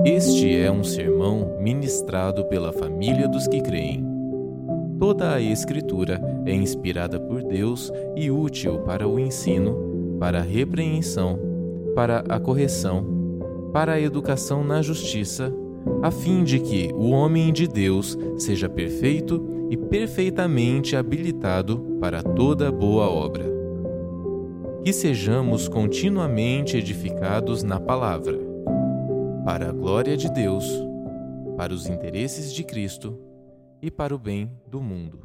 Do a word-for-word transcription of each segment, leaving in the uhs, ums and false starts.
Este é um sermão ministrado pela família dos que creem. Toda a Escritura é inspirada por Deus e útil para o ensino, para a repreensão, para a correção, para a educação na justiça, a fim de que o homem de Deus seja perfeito e perfeitamente habilitado para toda boa obra. Que sejamos continuamente edificados na palavra, para a glória de Deus, para os interesses de Cristo e para o bem do mundo.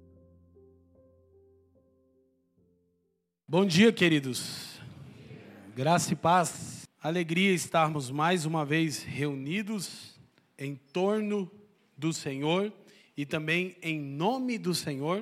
Bom dia, queridos. Graça e paz. Alegria estarmos mais uma vez reunidos em torno do Senhor e também em nome do Senhor.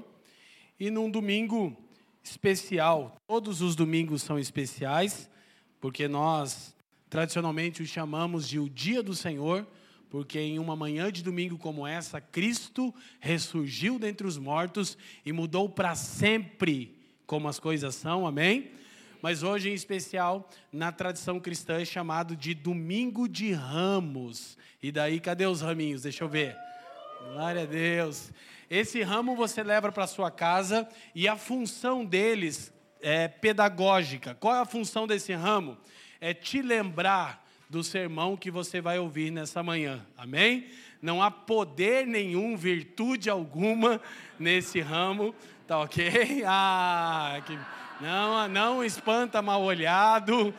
E num domingo especial. Todos os domingos são especiais, porque nós tradicionalmente o chamamos de o Dia do Senhor, porque em uma manhã de domingo como essa, Cristo ressurgiu dentre os mortos e mudou para sempre como as coisas são, amém? Mas hoje em especial, na tradição cristã, é chamado de Domingo de Ramos. E daí, cadê os raminhos? Deixa eu ver. Glória a Deus. Esse ramo você leva para sua casa e a função deles é pedagógica. Qual é a função desse ramo? É te lembrar do sermão que você vai ouvir nessa manhã, amém? Não há poder nenhum, virtude alguma nesse ramo, tá ok? Ah, que... não, não espanta mal olhado,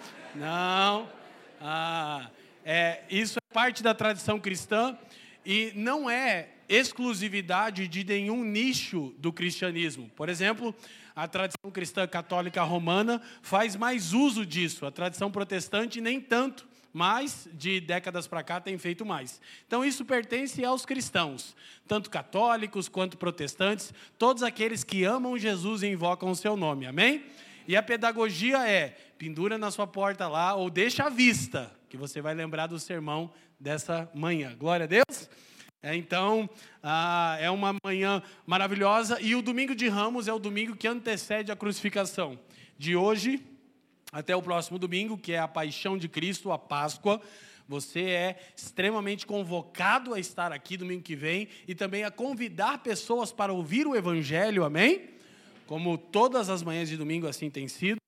não. Ah, é, isso é parte da tradição cristã e não é exclusividade de nenhum nicho do cristianismo. Por exemplo, a tradição cristã católica romana faz mais uso disso. A tradição protestante nem tanto, mas de décadas para cá tem feito mais. Então isso pertence aos cristãos, tanto católicos quanto protestantes, todos aqueles que amam Jesus e invocam o seu nome, amém? E a pedagogia é, pendura na sua porta lá, ou deixa à vista, que você vai lembrar do sermão dessa manhã. Glória a Deus! É, então, ah, é uma manhã maravilhosa e o domingo de Ramos é o domingo que antecede a crucificação. De hoje até o próximo domingo, que é a paixão de Cristo, a Páscoa, você é extremamente convocado a estar aqui domingo que vem e também a convidar pessoas para ouvir o Evangelho, amém? Como todas as manhãs de domingo assim tem sido.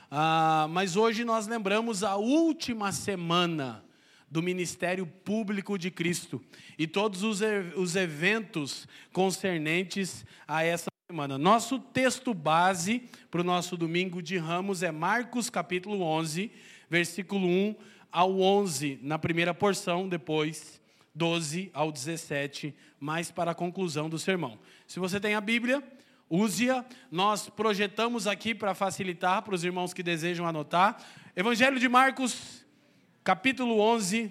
Ah, mas hoje nós lembramos a última semana do Ministério Público de Cristo e todos os, os eventos concernentes a essa semana. Nosso texto base para o nosso domingo de Ramos é Marcos capítulo onze, versículo um ao onze, na primeira porção, depois doze ao dezessete, mais para a conclusão do sermão. Se você tem a Bíblia, use-a. Nós projetamos aqui para facilitar para os irmãos que desejam anotar. Evangelho de Marcos, capítulo onze,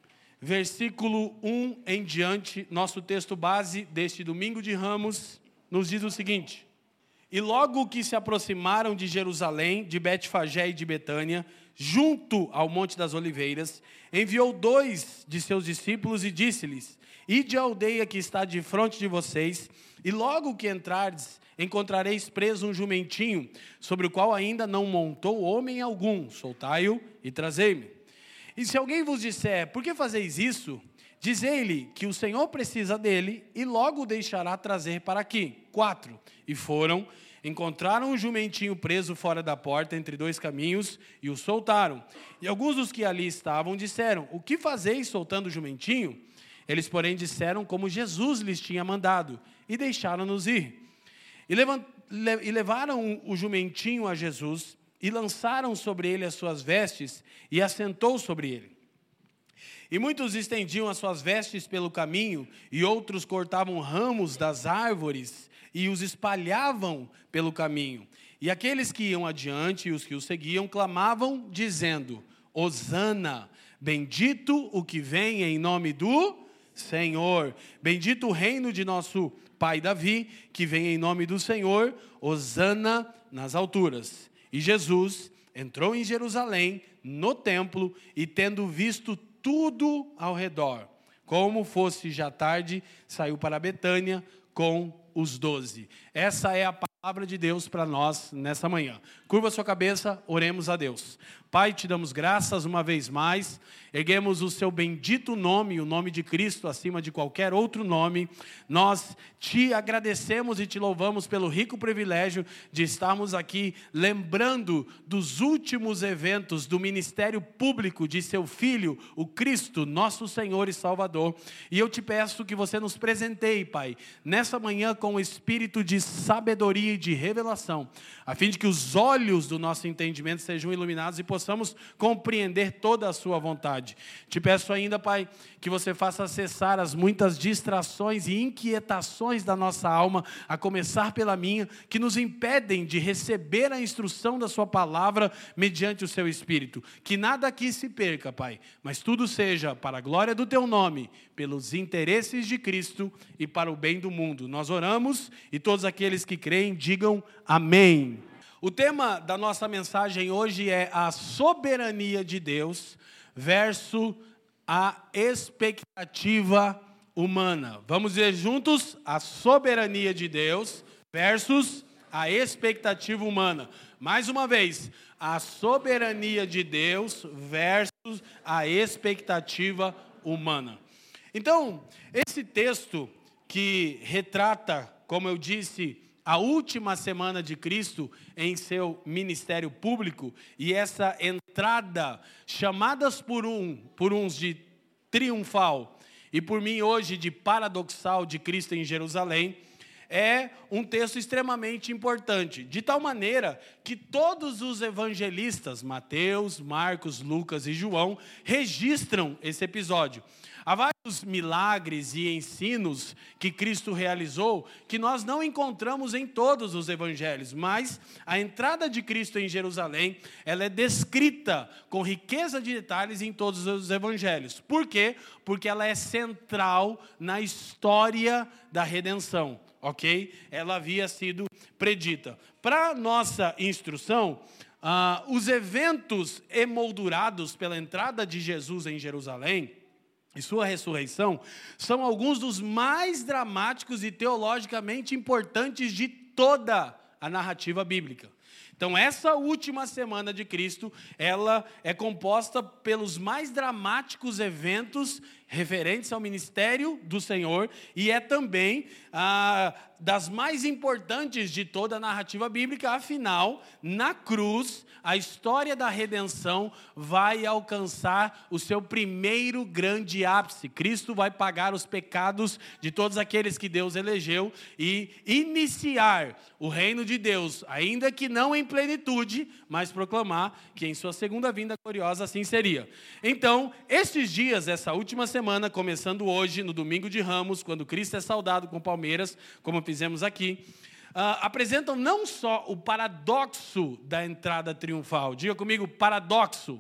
versículo um em diante, nosso texto base deste domingo de Ramos, nos diz o seguinte: E logo que se aproximaram de Jerusalém, de Betfagé e de Betânia, junto ao Monte das Oliveiras, enviou dois de seus discípulos e disse-lhes: Ide à aldeia que está de frente de vocês, e logo que entrardes, encontrareis preso um jumentinho, sobre o qual ainda não montou homem algum, soltai-o e trazei-me. E se alguém vos disser, por que fazeis isso? Dizei-lhe que o Senhor precisa dele e logo o deixará trazer para aqui. Quatro. E foram, encontraram um jumentinho preso fora da porta, entre dois caminhos, e o soltaram. E alguns dos que ali estavam disseram, o que fazeis soltando o jumentinho? Eles, porém, disseram como Jesus lhes tinha mandado, e deixaram-nos ir. E, levant... e levaram o jumentinho a Jesus, e lançaram sobre ele as suas vestes, e assentou sobre ele. E muitos estendiam as suas vestes pelo caminho, e outros cortavam ramos das árvores, e os espalhavam pelo caminho. E aqueles que iam adiante, e os que os seguiam, clamavam, dizendo, Hosana, bendito o que vem em nome do Senhor. Bendito o reino de nosso pai Davi, que vem em nome do Senhor, Hosana nas alturas. E Jesus entrou em Jerusalém, no templo, e tendo visto tudo ao redor, como fosse já tarde, saiu para Betânia com os doze. Essa é a palavra de Deus para nós nessa manhã. Curva sua cabeça, oremos a Deus. Pai, te damos graças uma vez mais, erguemos o seu bendito nome, o nome de Cristo acima de qualquer outro nome. Nós te agradecemos e te louvamos pelo rico privilégio de estarmos aqui lembrando dos últimos eventos do ministério público de seu Filho, o Cristo, nosso Senhor e Salvador. E eu te peço que você nos presenteie, Pai, nessa manhã com o espírito de sabedoria e de revelação, a fim de que os olhos do nosso entendimento sejam iluminados e possamos compreender toda a sua vontade. Te peço ainda, Pai, que você faça cessar as muitas distrações e inquietações da nossa alma, a começar pela minha, que nos impedem de receber a instrução da sua palavra mediante o seu Espírito. Que nada aqui se perca, Pai, mas tudo seja para a glória do teu nome, pelos interesses de Cristo e para o bem do mundo. Nós oramos e todos aqueles que creem digam amém. O tema da nossa mensagem hoje é a soberania de Deus versus a expectativa humana. Vamos ver juntos a soberania de Deus versus a expectativa humana. Mais uma vez, a soberania de Deus versus a expectativa humana. Então, esse texto que retrata, como eu disse, a última semana de Cristo em seu ministério público e essa entrada, chamadas por, um, por uns de triunfal e por mim hoje de paradoxal de Cristo em Jerusalém, é um texto extremamente importante, de tal maneira que todos os evangelistas, Mateus, Marcos, Lucas e João, registram esse episódio. Há vários milagres e ensinos que Cristo realizou que nós não encontramos em todos os evangelhos, mas a entrada de Cristo em Jerusalém, ela é descrita com riqueza de detalhes em todos os evangelhos. Por quê? Porque ela é central na história da redenção, ok? Ela havia sido predita. Para nossa instrução, ah, os eventos emoldurados pela entrada de Jesus em Jerusalém e sua ressurreição são alguns dos mais dramáticos e teologicamente importantes de toda a narrativa bíblica. Então, essa última semana de Cristo, ela é composta pelos mais dramáticos eventos referentes ao ministério do Senhor e é também ah, das mais importantes de toda a narrativa bíblica. Afinal, na cruz, a história da redenção vai alcançar o seu primeiro grande ápice. Cristo vai pagar os pecados de todos aqueles que Deus elegeu e iniciar o reino de Deus, ainda que não em plenitude, mas proclamar que em sua segunda vinda gloriosa assim seria. Então, estes dias, essa última semana, começando hoje, no domingo de Ramos, quando Cristo é saudado com palmeiras, como fizemos aqui, Uh, apresentam não só o paradoxo da entrada triunfal. Diga comigo, paradoxo.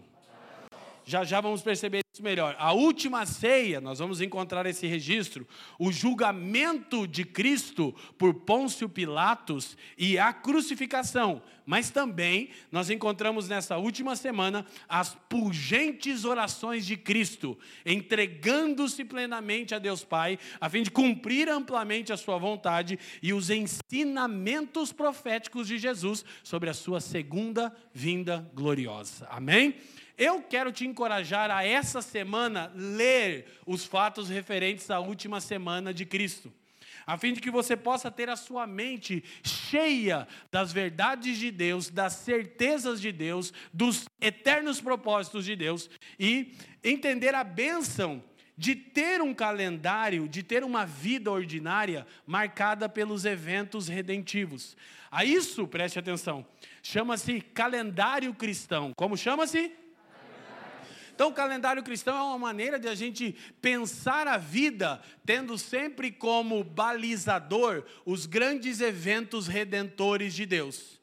Já já vamos perceber isso melhor. A última ceia, nós vamos encontrar esse registro, o julgamento de Cristo por Pôncio Pilatos e a crucificação. Mas também nós encontramos nessa última semana as pungentes orações de Cristo, entregando-se plenamente a Deus Pai, a fim de cumprir amplamente a sua vontade e os ensinamentos proféticos de Jesus sobre a sua segunda vinda gloriosa. Amém? Eu quero te encorajar a essa semana ler os fatos referentes à última semana de Cristo, a fim de que você possa ter a sua mente cheia das verdades de Deus, das certezas de Deus, dos eternos propósitos de Deus e entender a bênção de ter um calendário, de ter uma vida ordinária marcada pelos eventos redentivos. A isso, preste atenção, chama-se calendário cristão. Como chama-se? Então, o calendário cristão é uma maneira de a gente pensar a vida, tendo sempre como balizador os grandes eventos redentores de Deus.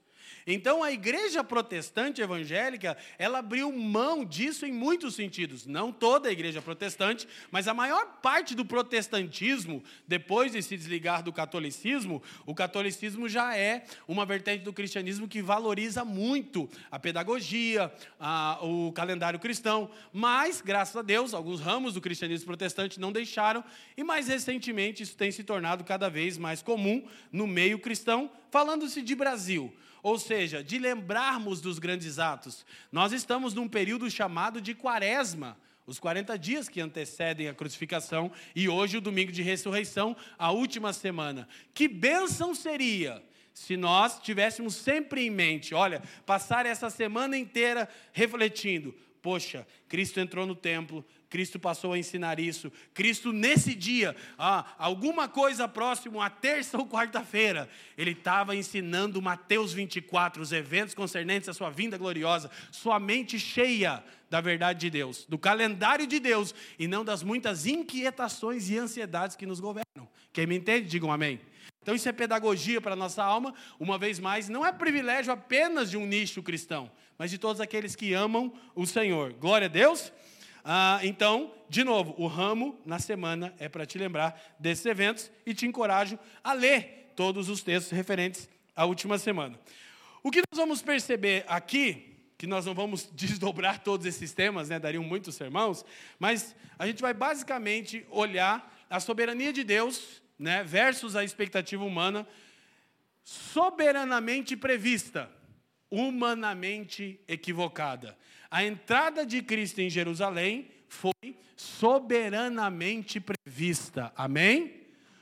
Então, a igreja protestante evangélica, ela abriu mão disso em muitos sentidos. Não toda a igreja protestante, mas a maior parte do protestantismo, depois de se desligar do catolicismo, o catolicismo já é uma vertente do cristianismo que valoriza muito a pedagogia, a, o calendário cristão. Mas, graças a Deus, alguns ramos do cristianismo protestante não deixaram, e mais recentemente isso tem se tornado cada vez mais comum no meio cristão, falando-se de Brasil. Ou seja, de lembrarmos dos grandes atos. Nós estamos num período chamado de quaresma, os quarenta dias que antecedem a crucificação, e hoje o domingo de ressurreição, a última semana. Que bênção seria se nós tivéssemos sempre em mente, olha, passar essa semana inteira refletindo, poxa, Cristo entrou no templo, Cristo passou a ensinar isso. Cristo, nesse dia, ah, alguma coisa próximo à terça ou quarta-feira, ele estava ensinando Mateus vinte e quatro, os eventos concernentes à sua vinda gloriosa, sua mente cheia da verdade de Deus, do calendário de Deus, e não das muitas inquietações e ansiedades que nos governam. Quem me entende, digam amém. Então isso é pedagogia para a nossa alma, uma vez mais, não é privilégio apenas de um nicho cristão, mas de todos aqueles que amam o Senhor. Glória a Deus. Ah, então, de novo, o ramo na semana é para te lembrar desses eventos e te encorajo a ler todos os textos referentes à última semana. O que nós vamos perceber aqui, que nós não vamos desdobrar todos esses temas, né, dariam muitos sermãos, mas a gente vai basicamente olhar a soberania de Deus, né, versus a expectativa humana, soberanamente prevista, humanamente equivocada. A entrada de Cristo em Jerusalém foi soberanamente prevista, amém?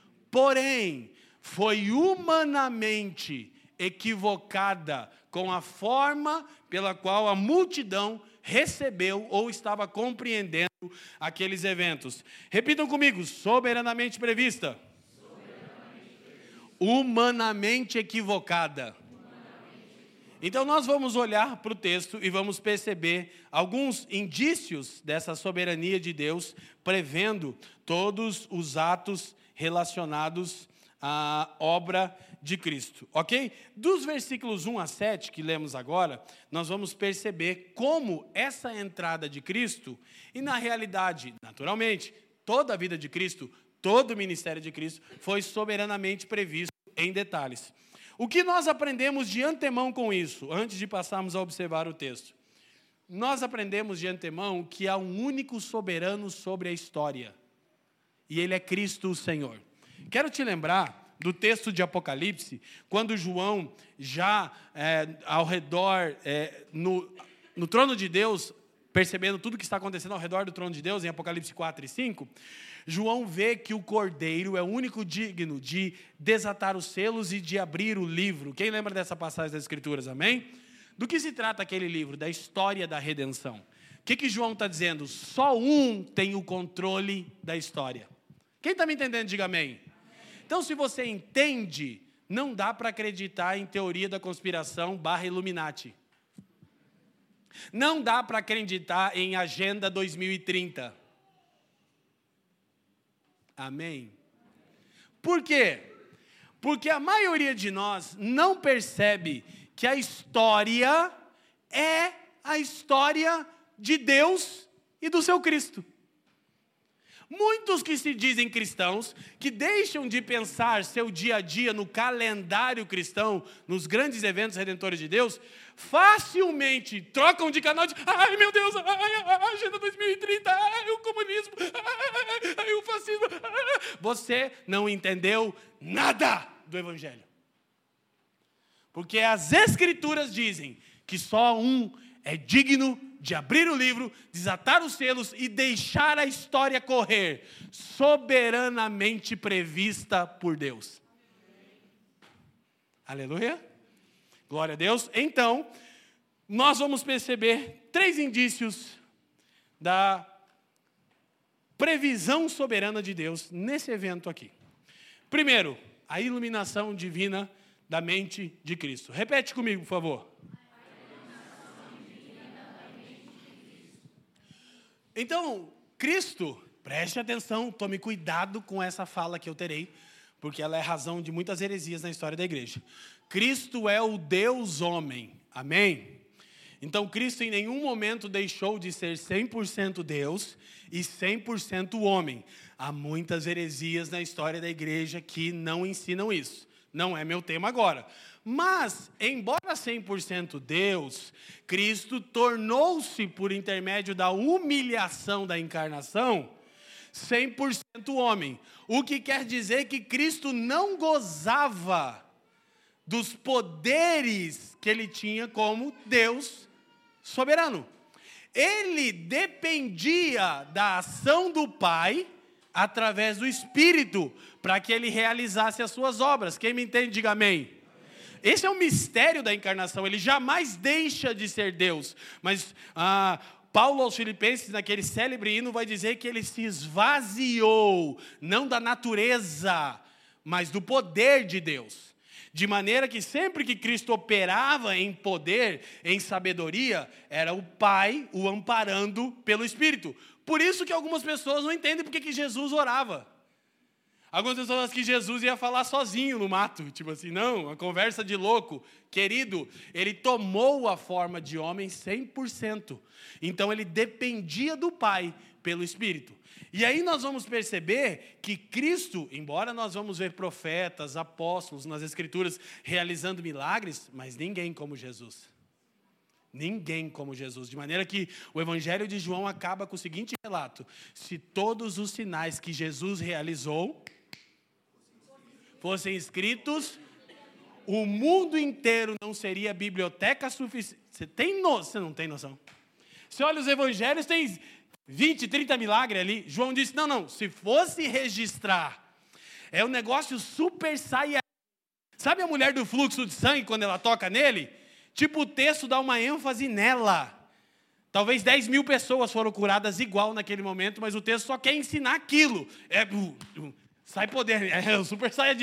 Porém, foi humanamente equivocada com a forma pela qual a multidão recebeu ou estava compreendendo aqueles eventos. Repitam comigo, soberanamente prevista. Soberanamente prevista. Humanamente equivocada. Então, nós vamos olhar para o texto e vamos perceber alguns indícios dessa soberania de Deus, prevendo todos os atos relacionados à obra de Cristo, ok? Dos versículos um a sete, que lemos agora, nós vamos perceber como essa entrada de Cristo, e na realidade, naturalmente, toda a vida de Cristo, todo o ministério de Cristo, foi soberanamente previsto em detalhes. O que nós aprendemos de antemão com isso, antes de passarmos a observar o texto? Nós aprendemos de antemão que há um único soberano sobre a história, e ele é Cristo o Senhor. Quero te lembrar do texto de Apocalipse, quando João, já é, ao redor, é, no, no trono de Deus, percebendo tudo que está acontecendo ao redor do trono de Deus, em Apocalipse quatro e cinco, João vê que o Cordeiro é o único digno de desatar os selos e de abrir o livro. Quem lembra dessa passagem das Escrituras, amém? Do que se trata aquele livro? Da história da redenção. O que, que João está dizendo? Só um tem o controle da história. Quem está me entendendo, diga amém. Então, se você entende, não dá para acreditar em teoria da conspiração barra Illuminati. Não dá para acreditar em Agenda dois mil e trinta. Amém? Por quê? Porque a maioria de nós não percebe que a história é a história de Deus e do seu Cristo. Muitos que se dizem cristãos, que deixam de pensar seu dia a dia no calendário cristão, nos grandes eventos redentores de Deus, facilmente trocam de canal de, ai meu Deus, ai, a Agenda dois mil e trinta, ai o comunismo, ai, ai o fascismo. Ai. Você não entendeu nada do Evangelho. Porque as Escrituras dizem que só um é digno de abrir o livro, desatar os selos e deixar a história correr, soberanamente prevista por Deus. Aleluia. Glória a Deus. Então, nós vamos perceber três indícios da previsão soberana de Deus nesse evento aqui. Primeiro, a iluminação divina da mente de Cristo. Repete comigo, por favor. Então, Cristo, preste atenção, tome cuidado com essa fala que eu terei, porque ela é razão de muitas heresias na história da igreja. Cristo é o Deus homem, amém? Então, Cristo em nenhum momento deixou de ser cem por cento Deus e cem por cento homem. Há muitas heresias na história da igreja que não ensinam isso. Não é meu tema agora. Mas, embora cem por cento Deus, Cristo tornou-se, por intermédio da humilhação da encarnação, cem por cento homem. O que quer dizer que Cristo não gozava dos poderes que ele tinha como Deus soberano. Ele dependia da ação do Pai através do Espírito para que ele realizasse as suas obras. Quem me entende, diga amém. Esse é o mistério da encarnação. Ele jamais deixa de ser Deus. Mas ah, Paulo aos Filipenses, naquele célebre hino, vai dizer que ele se esvaziou, não da natureza, mas do poder de Deus. De maneira que sempre que Cristo operava em poder, em sabedoria, era o Pai o amparando pelo Espírito. Por isso que algumas pessoas não entendem porque que Jesus orava. Algumas pessoas acham que Jesus ia falar sozinho no mato. Tipo assim, não, uma conversa de louco. Querido, ele tomou a forma de homem cem por cento. Então ele dependia do Pai pelo Espírito. E aí nós vamos perceber que Cristo, embora nós vamos ver profetas, apóstolos nas Escrituras realizando milagres, mas ninguém como Jesus. Ninguém como Jesus. De maneira que o Evangelho de João acaba com o seguinte relato: se todos os sinais que Jesus realizou fossem escritos, o mundo inteiro não seria biblioteca suficiente. Você tem noção? Você não tem noção. Você olha os evangelhos, tem vinte, trinta milagres ali. João disse, não, não, se fosse registrar, é um negócio super saia. Sabe a mulher do fluxo de sangue, quando ela toca nele? Tipo, o texto dá uma ênfase nela. Talvez dez mil pessoas foram curadas igual naquele momento, mas o texto só quer ensinar aquilo. É, uh, uh, sai poder, é o super saiyajin.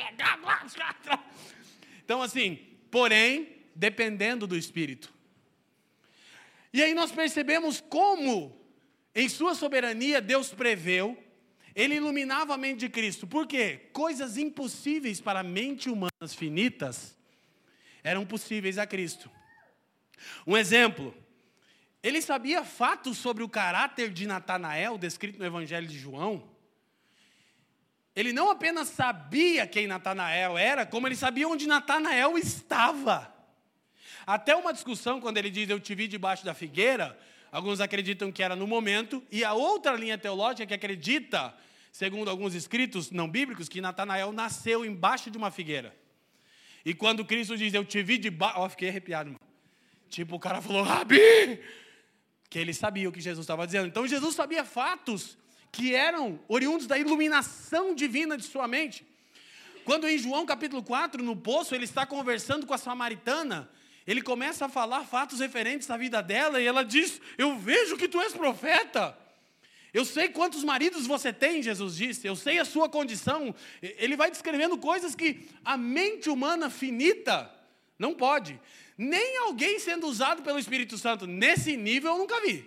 Então assim, porém, dependendo do Espírito. E aí nós percebemos como, em sua soberania, Deus preveu, ele iluminava a mente de Cristo. Por quê? Coisas impossíveis para a mente humanas finitas eram possíveis a Cristo. Um exemplo, ele sabia fatos sobre o caráter de Natanael, descrito no Evangelho de João. Ele não apenas sabia quem Natanael era, como ele sabia onde Natanael estava. Até uma discussão, quando ele diz, eu te vi debaixo da figueira, alguns acreditam que era no momento, e a outra linha teológica que acredita, segundo alguns escritos não bíblicos, que Natanael nasceu embaixo de uma figueira. E quando Cristo diz, eu te vi debaixo... Ó, fiquei arrepiado, irmão. Tipo, o cara falou, Rabi! Que ele sabia o que Jesus estava dizendo. Então, Jesus sabia fatos que eram oriundos da iluminação divina de sua mente. Quando em João capítulo quatro, no poço, ele está conversando com a samaritana, ele começa a falar fatos referentes à vida dela, e ela diz, eu vejo que tu és profeta. Eu sei quantos maridos você tem, Jesus disse, eu sei a sua condição. Ele vai descrevendo coisas que a mente humana finita não pode. Nem alguém sendo usado pelo Espírito Santo nesse nível eu nunca vi.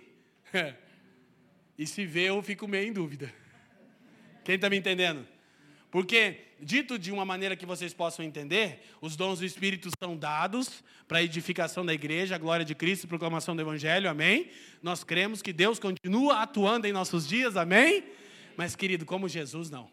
E se vê, eu fico meio em dúvida. Quem está me entendendo? Porque, dito de uma maneira que vocês possam entender, os dons do Espírito são dados para a edificação da igreja, a glória de Cristo, proclamação do Evangelho, amém? Nós cremos que Deus continua atuando em nossos dias, amém? Mas, querido, como Jesus, não.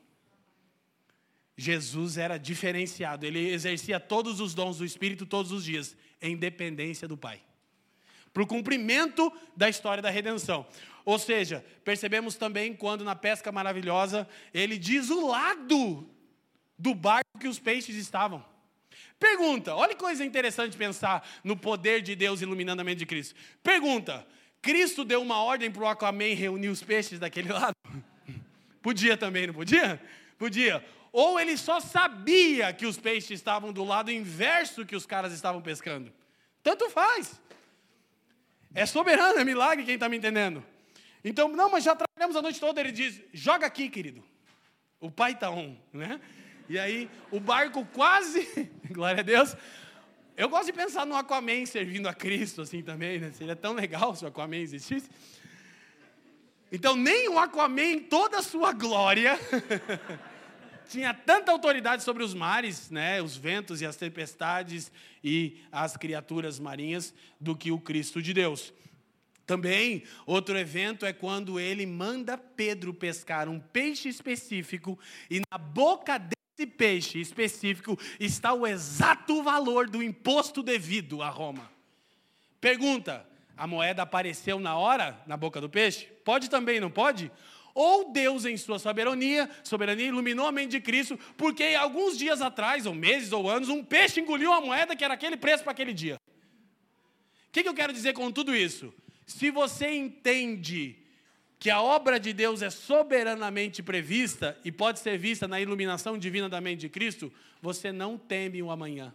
Jesus era diferenciado, ele exercia todos os dons do Espírito todos os dias, em dependência do Pai. Para o cumprimento da história da redenção. Ou seja, percebemos também quando na pesca maravilhosa, ele diz o lado do barco que os peixes estavam. Pergunta, olha que coisa interessante pensar no poder de Deus iluminando a mente de Cristo. Pergunta, Cristo deu uma ordem para o Aquaman reunir os peixes daquele lado? Podia também, não podia? Podia. Ou ele só sabia que os peixes estavam do lado inverso que os caras estavam pescando. Tanto faz. É soberano, é milagre, quem está me entendendo? Então, não, mas já trabalhamos a noite toda, ele diz, joga aqui, querido. O pai está on, né? E aí, o barco quase, glória a Deus, eu gosto de pensar no Aquaman servindo a Cristo, assim, também, né? Seria tão legal se o Aquaman existisse. Então, nem o Aquaman, em toda a sua glória, tinha tanta autoridade sobre os mares, né, os ventos e as tempestades e as criaturas marinhas, do que o Cristo de Deus. Também, outro evento é quando ele manda Pedro pescar um peixe específico e na boca desse peixe específico está o exato valor do imposto devido a Roma. Pergunta, a moeda apareceu na hora na boca do peixe? Pode também, não pode? Ou Deus, em sua soberania, soberania, iluminou a mente de Cristo, porque alguns dias atrás, ou meses, ou anos, um peixe engoliu a moeda que era aquele preço para aquele dia. O que, que eu quero dizer com tudo isso? Se você entende que a obra de Deus é soberanamente prevista e pode ser vista na iluminação divina da mente de Cristo, você não teme o amanhã.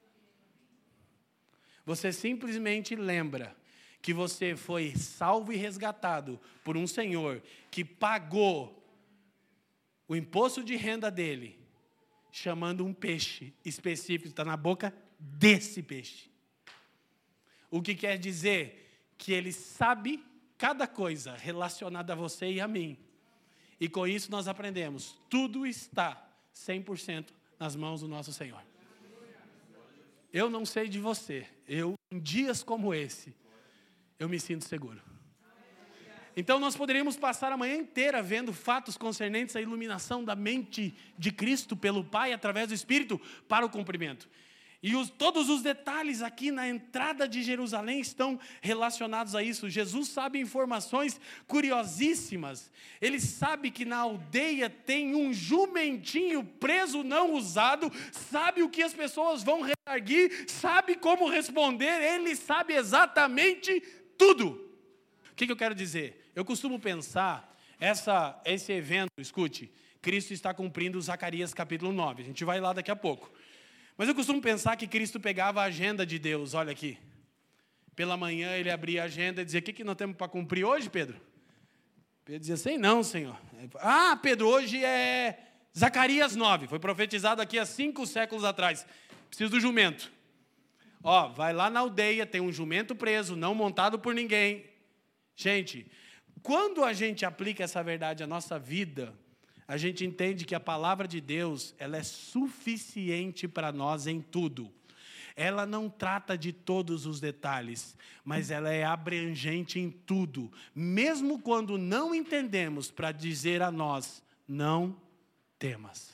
Você simplesmente lembra que você foi salvo e resgatado por um Senhor que pagou o imposto de renda dele, chamando um peixe específico, está na boca desse peixe. O que quer dizer que ele sabe cada coisa relacionada a você e a mim. E com isso nós aprendemos, tudo está cem por cento nas mãos do nosso Senhor. Eu não sei de você, eu, em dias como esse, eu me sinto seguro. Então nós poderíamos passar a manhã inteira vendo fatos concernentes à iluminação da mente de Cristo pelo Pai, através do Espírito, para o cumprimento. E os, todos os detalhes aqui na entrada de Jerusalém estão relacionados a isso. Jesus sabe informações curiosíssimas. Ele sabe que na aldeia tem um jumentinho preso, não usado, sabe o que as pessoas vão rearguir, sabe como responder, ele sabe exatamente tudo. O que, que eu quero dizer? Eu costumo pensar, essa, esse evento, escute, Cristo está cumprindo Zacarias capítulo nove, a gente vai lá daqui a pouco. Mas eu costumo pensar que Cristo pegava a agenda de Deus, olha aqui. Pela manhã ele abria a agenda e dizia, o que, que nós temos para cumprir hoje, Pedro? Pedro dizia, sei não, Senhor. Ah, Pedro, hoje é Zacarias nove, foi profetizado aqui há cinco séculos atrás. Preciso do jumento. Ó, vai lá na aldeia, tem um jumento preso, não montado por ninguém. Gente, quando a gente aplica essa verdade à nossa vida, a gente entende que a palavra de Deus, ela é suficiente para nós em tudo. Ela não trata de todos os detalhes, mas ela é abrangente em tudo. Mesmo quando não entendemos, para dizer a nós, não temas.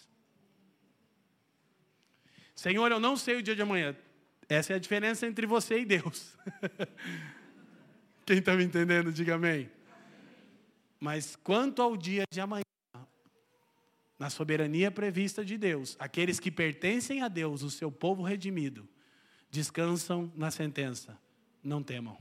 Senhor, eu não sei o dia de amanhã. Essa é a diferença entre você e Deus. Quem está me entendendo, diga amém. Mas quanto ao dia de amanhã, na soberania prevista de Deus, aqueles que pertencem a Deus, o seu povo redimido, descansam na sentença, não temam.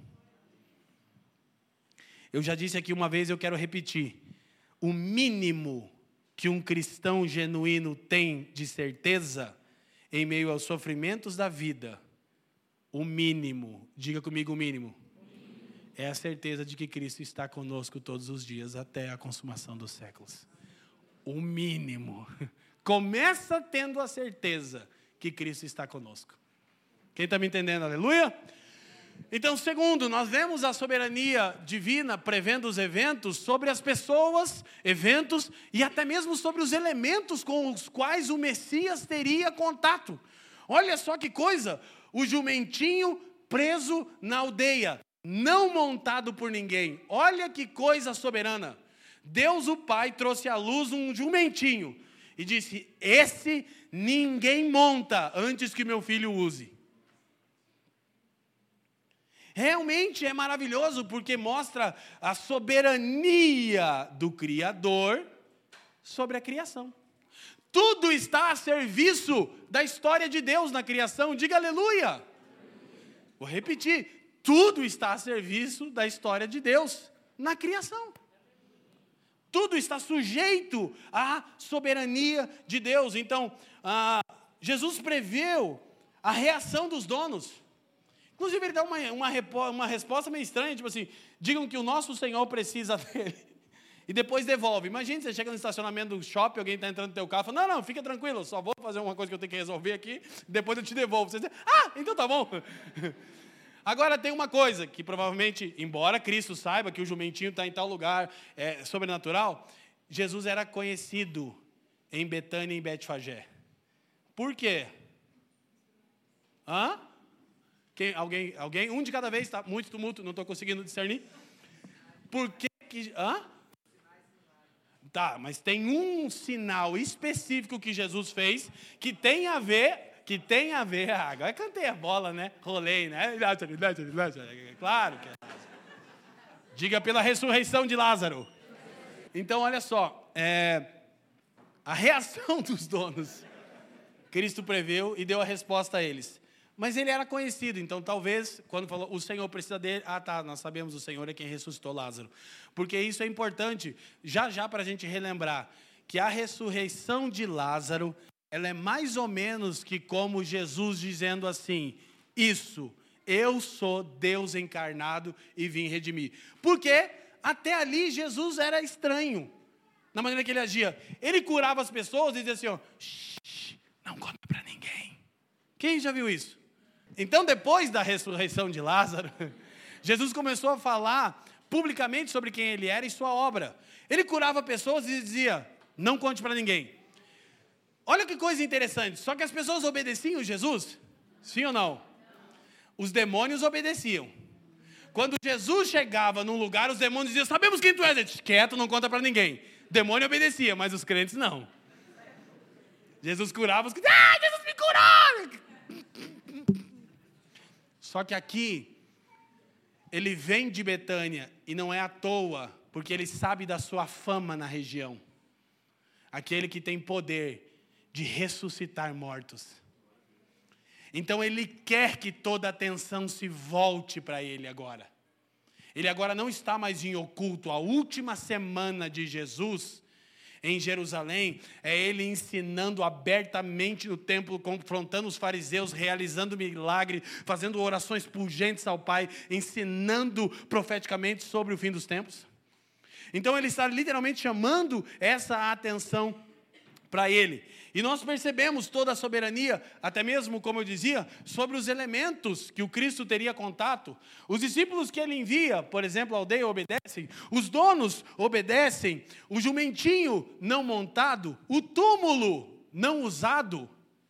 Eu já disse aqui uma vez, eu quero repetir, o mínimo que um cristão genuíno tem de certeza, em meio aos sofrimentos da vida, o mínimo, diga comigo o mínimo, é a certeza de que Cristo está conosco todos os dias, até a consumação dos séculos. O mínimo. Começa tendo a certeza que Cristo está conosco. Quem está me entendendo? Aleluia? Então, segundo, nós vemos a soberania divina prevendo os eventos sobre as pessoas, eventos e até mesmo sobre os elementos com os quais o Messias teria contato. Olha só que coisa, o jumentinho preso na aldeia, não montado por ninguém. Olha que coisa soberana. Deus o Pai trouxe à luz um jumentinho e disse, esse ninguém monta antes que meu filho use. Realmente é maravilhoso porque mostra a soberania do Criador sobre a criação. Tudo está a serviço da história de Deus na criação, diga aleluia. Vou repetir, tudo está a serviço da história de Deus na criação. Tudo está sujeito à soberania de Deus. Então, ah, Jesus preveu a reação dos donos. Inclusive, ele dá uma, uma, uma resposta meio estranha, tipo assim, digam que o nosso Senhor precisa dele. E depois devolve. Imagina, você chega no estacionamento do shopping, alguém está entrando no teu carro, fala, não, não, fica tranquilo, eu só vou fazer uma coisa que eu tenho que resolver aqui, depois eu te devolvo. Você diz, ah, então tá bom. Agora tem uma coisa, que provavelmente, embora Cristo saiba que o jumentinho está em tal lugar é, sobrenatural, Jesus era conhecido em Betânia e em Betfagé? Por quê? Hã? Quem, alguém, alguém? Um de cada vez, tá? Muito tumulto, não estou conseguindo discernir. Por que que... Hã? Tá, mas tem um sinal específico que Jesus fez que tem a ver, que tem a ver... Ah, agora cantei a bola, né? Rolei, né? Claro que é. Diga pela ressurreição de Lázaro. Então, olha só, é, a reação dos donos, Cristo preveu e deu a resposta a eles. Mas ele era conhecido, então talvez, quando falou, o Senhor precisa dele, ah tá, nós sabemos, o Senhor é quem ressuscitou Lázaro. Porque isso é importante, já já para a gente relembrar, que a ressurreição de Lázaro, ela é mais ou menos que como Jesus dizendo assim, isso, eu sou Deus encarnado e vim redimir. Porque até ali Jesus era estranho, na maneira que ele agia. Ele curava as pessoas e dizia assim, ó, shh, não conta para ninguém. Quem já viu isso? Então, depois da ressurreição de Lázaro, Jesus começou a falar publicamente sobre quem ele era e sua obra. Ele curava pessoas e dizia, não conte para ninguém. Olha que coisa interessante, só que as pessoas obedeciam Jesus? Sim ou não? Os demônios obedeciam. Quando Jesus chegava num lugar, os demônios diziam, sabemos quem tu és. Ele disse, quieto, não conta para ninguém. O demônio obedecia, mas os crentes não. Jesus curava os crentes, ah, Jesus me curou! Só que aqui, ele vem de Betânia, e não é à toa, porque ele sabe da sua fama na região. Aquele que tem poder de ressuscitar mortos. Então ele quer que toda a atenção se volte para ele agora. Ele agora não está mais em oculto. A última semana de Jesus em Jerusalém, é ele ensinando abertamente no templo, confrontando os fariseus, realizando milagre, fazendo orações pungentes ao Pai, ensinando profeticamente sobre o fim dos tempos. Então ele está literalmente chamando essa atenção para ele. E nós percebemos toda a soberania, até mesmo, como eu dizia, sobre os elementos que o Cristo teria contato. Os discípulos que ele envia, por exemplo, a aldeia obedecem, os donos obedecem, o jumentinho não montado, o túmulo não usado,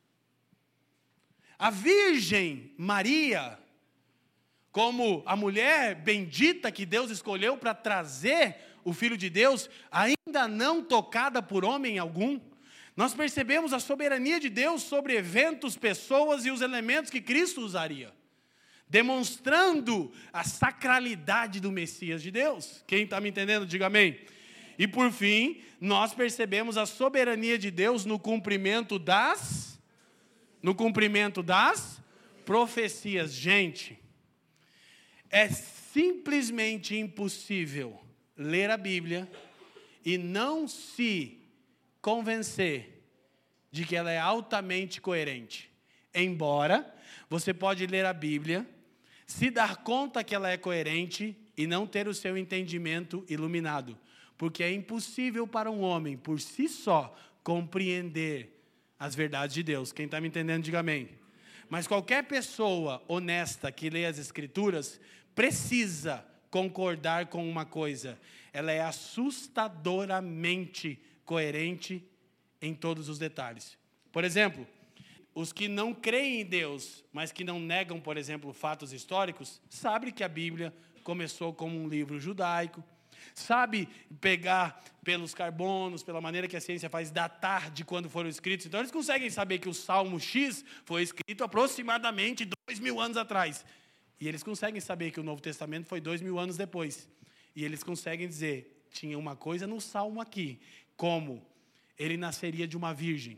a Virgem Maria, como a mulher bendita que Deus escolheu para trazer o Filho de Deus, ainda não tocada por homem algum. Nós percebemos a soberania de Deus sobre eventos, pessoas e os elementos que Cristo usaria, demonstrando a sacralidade do Messias de Deus. Quem está me entendendo, diga amém. E por fim, nós percebemos a soberania de Deus no cumprimento das, no cumprimento das profecias. Gente, é simplesmente impossível ler a Bíblia e não se convencer de que ela é altamente coerente. Embora você pode ler a Bíblia, se dar conta que ela é coerente e não ter o seu entendimento iluminado. Porque é impossível para um homem, por si só, compreender as verdades de Deus. Quem está me entendendo, diga amém. Mas qualquer pessoa honesta que lê as Escrituras precisa concordar com uma coisa. Ela é assustadoramente coerente em todos os detalhes. Por exemplo, os que não creem em Deus, mas que não negam, por exemplo, fatos históricos, sabem que a Bíblia começou como um livro judaico, sabe pegar pelos carbonos, pela maneira que a ciência faz, datar de quando foram escritos. Então eles conseguem saber que o Salmo X foi escrito aproximadamente dois mil anos atrás. E eles conseguem saber que o Novo Testamento foi dois mil anos depois. E eles conseguem dizer, tinha uma coisa no Salmo aqui, como ele nasceria de uma virgem.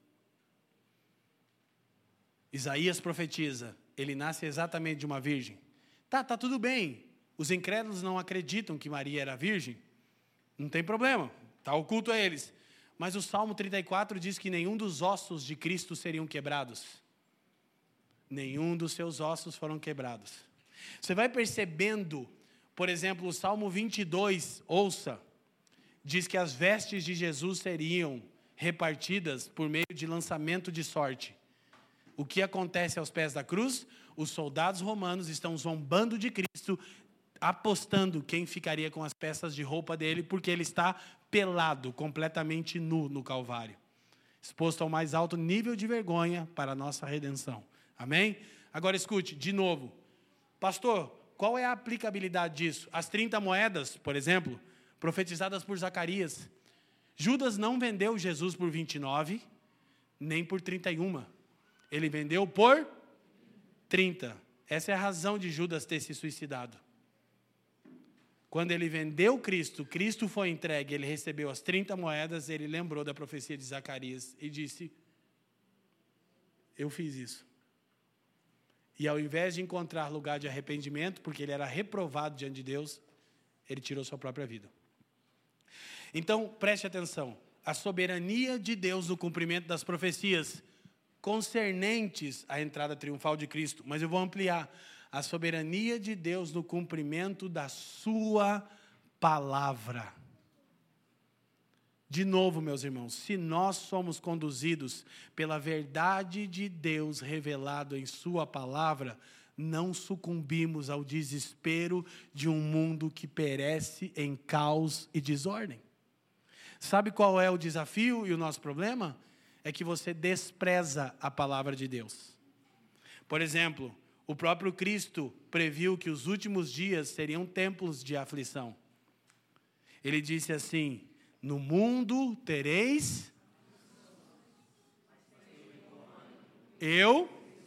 Isaías profetiza, ele nasce exatamente de uma virgem. Tá, tá tudo bem. Os incrédulos não acreditam que Maria era virgem. Não tem problema, está oculto a eles. Mas o Salmo trinta e quatro diz que nenhum dos ossos de Cristo seriam quebrados. Nenhum dos seus ossos foram quebrados. Você vai percebendo, por exemplo, o Salmo vinte e dois, ouça, diz que as vestes de Jesus seriam repartidas por meio de lançamento de sorte. O que acontece aos pés da cruz? Os soldados romanos estão zombando de Cristo, apostando quem ficaria com as peças de roupa dele, porque ele está pelado, completamente nu no Calvário. exposto ao mais alto nível de vergonha para a nossa redenção. Amém? Agora escute, de novo. Pastor, qual é a aplicabilidade disso? As trinta moedas, por exemplo, profetizadas por Zacarias. Judas não vendeu Jesus por vinte e nove, nem por trinta e um. Ele vendeu por trinta. Essa é a razão de Judas ter se suicidado. Quando ele vendeu Cristo, Cristo foi entregue, ele recebeu as trinta moedas, ele lembrou da profecia de Zacarias e disse, eu fiz isso. E ao invés de encontrar lugar de arrependimento, porque ele era reprovado diante de Deus, ele tirou sua própria vida. Então, preste atenção. A soberania de Deus no cumprimento das profecias concernentes à entrada triunfal de Cristo. Mas eu vou ampliar. A soberania de Deus no cumprimento da sua palavra. De novo, meus irmãos, se nós somos conduzidos pela verdade de Deus revelado em sua palavra, não sucumbimos ao desespero de um mundo que perece em caos e desordem. Sabe qual é o desafio e o nosso problema? É que você despreza a palavra de Deus. Por exemplo, o próprio Cristo previu que os últimos dias seriam tempos de aflição. Ele disse assim, no mundo tereis... Eu...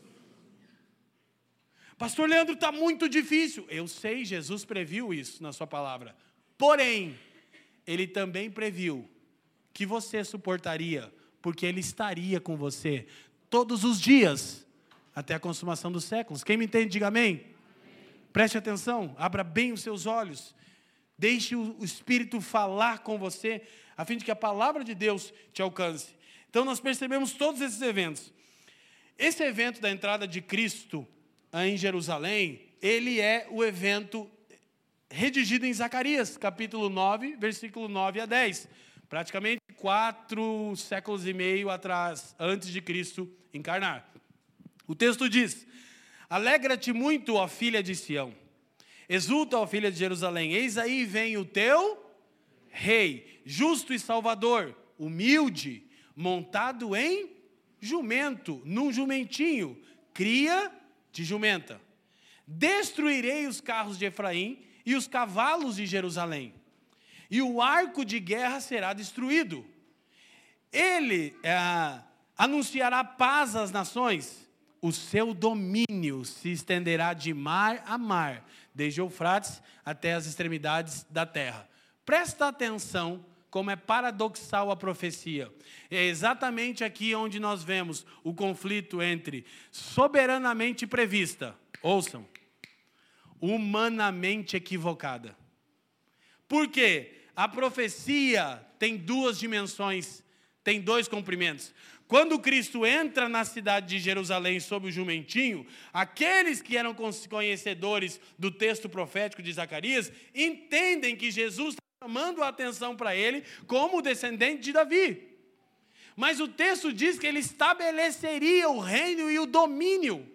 Pastor Leandro, está muito difícil. Eu sei, Jesus previu isso na sua palavra. Porém, ele também previu que você suportaria, porque ele estaria com você todos os dias, até a consumação dos séculos. Quem me entende, diga amém. Amém. Preste atenção, abra bem os seus olhos, deixe o Espírito falar com você, a fim de que a palavra de Deus te alcance. Então nós percebemos todos esses eventos. Esse evento da entrada de Cristo em Jerusalém, ele é o evento redigido em Zacarias, capítulo nove, versículo nove a dez. Praticamente quatro séculos e meio atrás, antes de Cristo encarnar. O texto diz, alegra-te muito, ó filha de Sião, exulta, ó filha de Jerusalém, eis aí vem o teu rei, justo e salvador, humilde, montado em jumento, num jumentinho, cria de jumenta. Destruirei os carros de Efraim e os cavalos de Jerusalém, e o arco de guerra será destruído. Ele é, anunciará paz às nações, o seu domínio se estenderá de mar a mar, desde Eufrates até as extremidades da terra. Presta atenção como é paradoxal a profecia. É exatamente aqui onde nós vemos o conflito entre soberanamente prevista, ouçam, humanamente equivocada. Por quê? A profecia tem duas dimensões, tem dois comprimentos. Quando Cristo entra na cidade de Jerusalém sob o jumentinho, aqueles que eram conhecedores do texto profético de Zacarias entendem que Jesus está chamando a atenção para ele como descendente de Davi. Mas o texto diz que ele estabeleceria o reino e o domínio.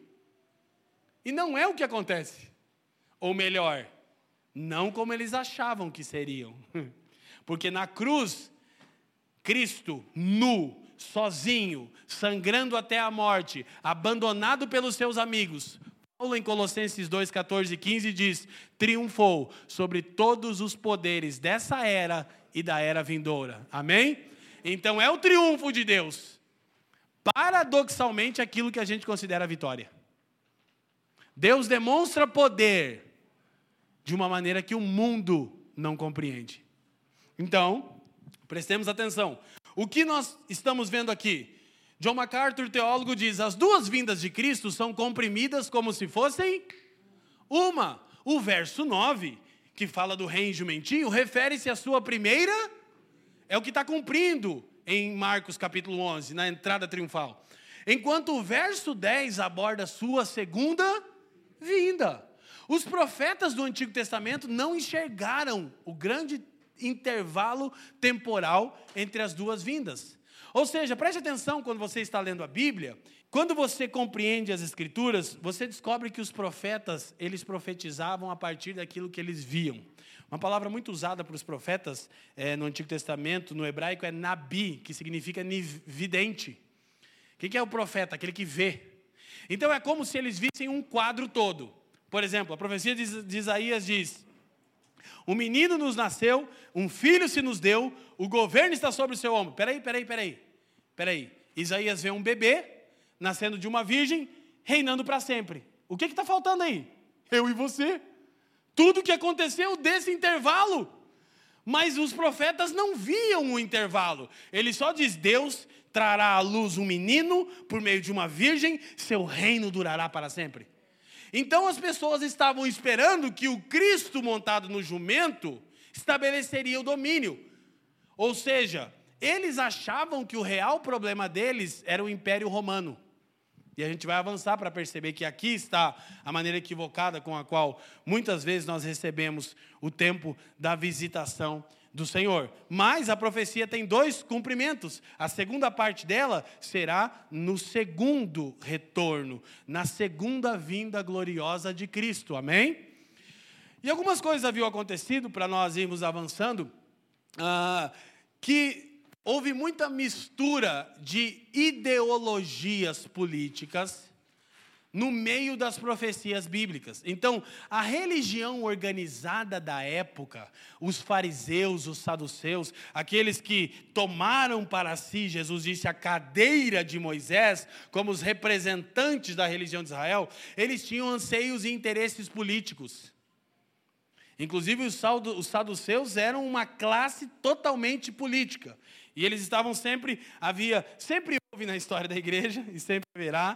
E não é o que acontece. Ou melhor, não como eles achavam que seriam. Porque na cruz, Cristo, nu, sozinho, sangrando até a morte, abandonado pelos seus amigos, Paulo em Colossenses dois, catorze e quinze diz, triunfou sobre todos os poderes dessa era e da era vindoura. Amém? Então é o triunfo de Deus. Paradoxalmente, aquilo que a gente considera vitória. Deus demonstra poder de uma maneira que o mundo não compreende. Então, prestemos atenção. O que nós estamos vendo aqui? John MacArthur, teólogo, diz, as duas vindas de Cristo são comprimidas como se fossem uma. O verso nove, que fala do rei jumentinho, refere-se à sua primeira, é o que está cumprindo em Marcos capítulo onze, na entrada triunfal. Enquanto o verso dez aborda a sua segunda vinda. Os profetas do Antigo Testamento não enxergaram o grande intervalo temporal entre as duas vindas. Ou seja, preste atenção quando você está lendo a Bíblia, quando você compreende as Escrituras, você descobre que os profetas, eles profetizavam a partir daquilo que eles viam. Uma palavra muito usada para os profetas é, no Antigo Testamento, no hebraico, é nabi, que significa vidente. O que é o profeta? Aquele que vê. Então é como se eles vissem um quadro todo. Por exemplo, a profecia de, de Isaías diz: um menino nos nasceu, um filho se nos deu, o governo está sobre o seu ombro. Peraí, peraí, peraí. Peraí. Isaías vê um bebê nascendo de uma virgem, reinando para sempre. O que está faltando aí? Eu e você. Tudo que aconteceu desse intervalo. Mas os profetas não viam o intervalo. Ele só diz: Deus trará à luz um menino por meio de uma virgem, seu reino durará para sempre. Então as pessoas estavam esperando que o Cristo montado no jumento estabeleceria o domínio. Ou seja, eles achavam que o real problema deles era o Império Romano. E a gente vai avançar para perceber que aqui está a maneira equivocada com a qual muitas vezes nós recebemos o tempo da visitação do Senhor. Mas a profecia tem dois cumprimentos. A segunda parte dela será no segundo retorno, na segunda vinda gloriosa de Cristo. Amém? E algumas coisas haviam acontecido para nós irmos avançando, ah, que houve muita mistura de ideologias políticas no meio das profecias bíblicas. Então, a religião organizada da época, os fariseus, os saduceus, aqueles que tomaram para si, Jesus disse, a cadeira de Moisés, como os representantes da religião de Israel, eles tinham anseios e interesses políticos. Inclusive, os saduceus eram uma classe totalmente política. E eles estavam sempre, havia, sempre houve na história da igreja, e sempre haverá,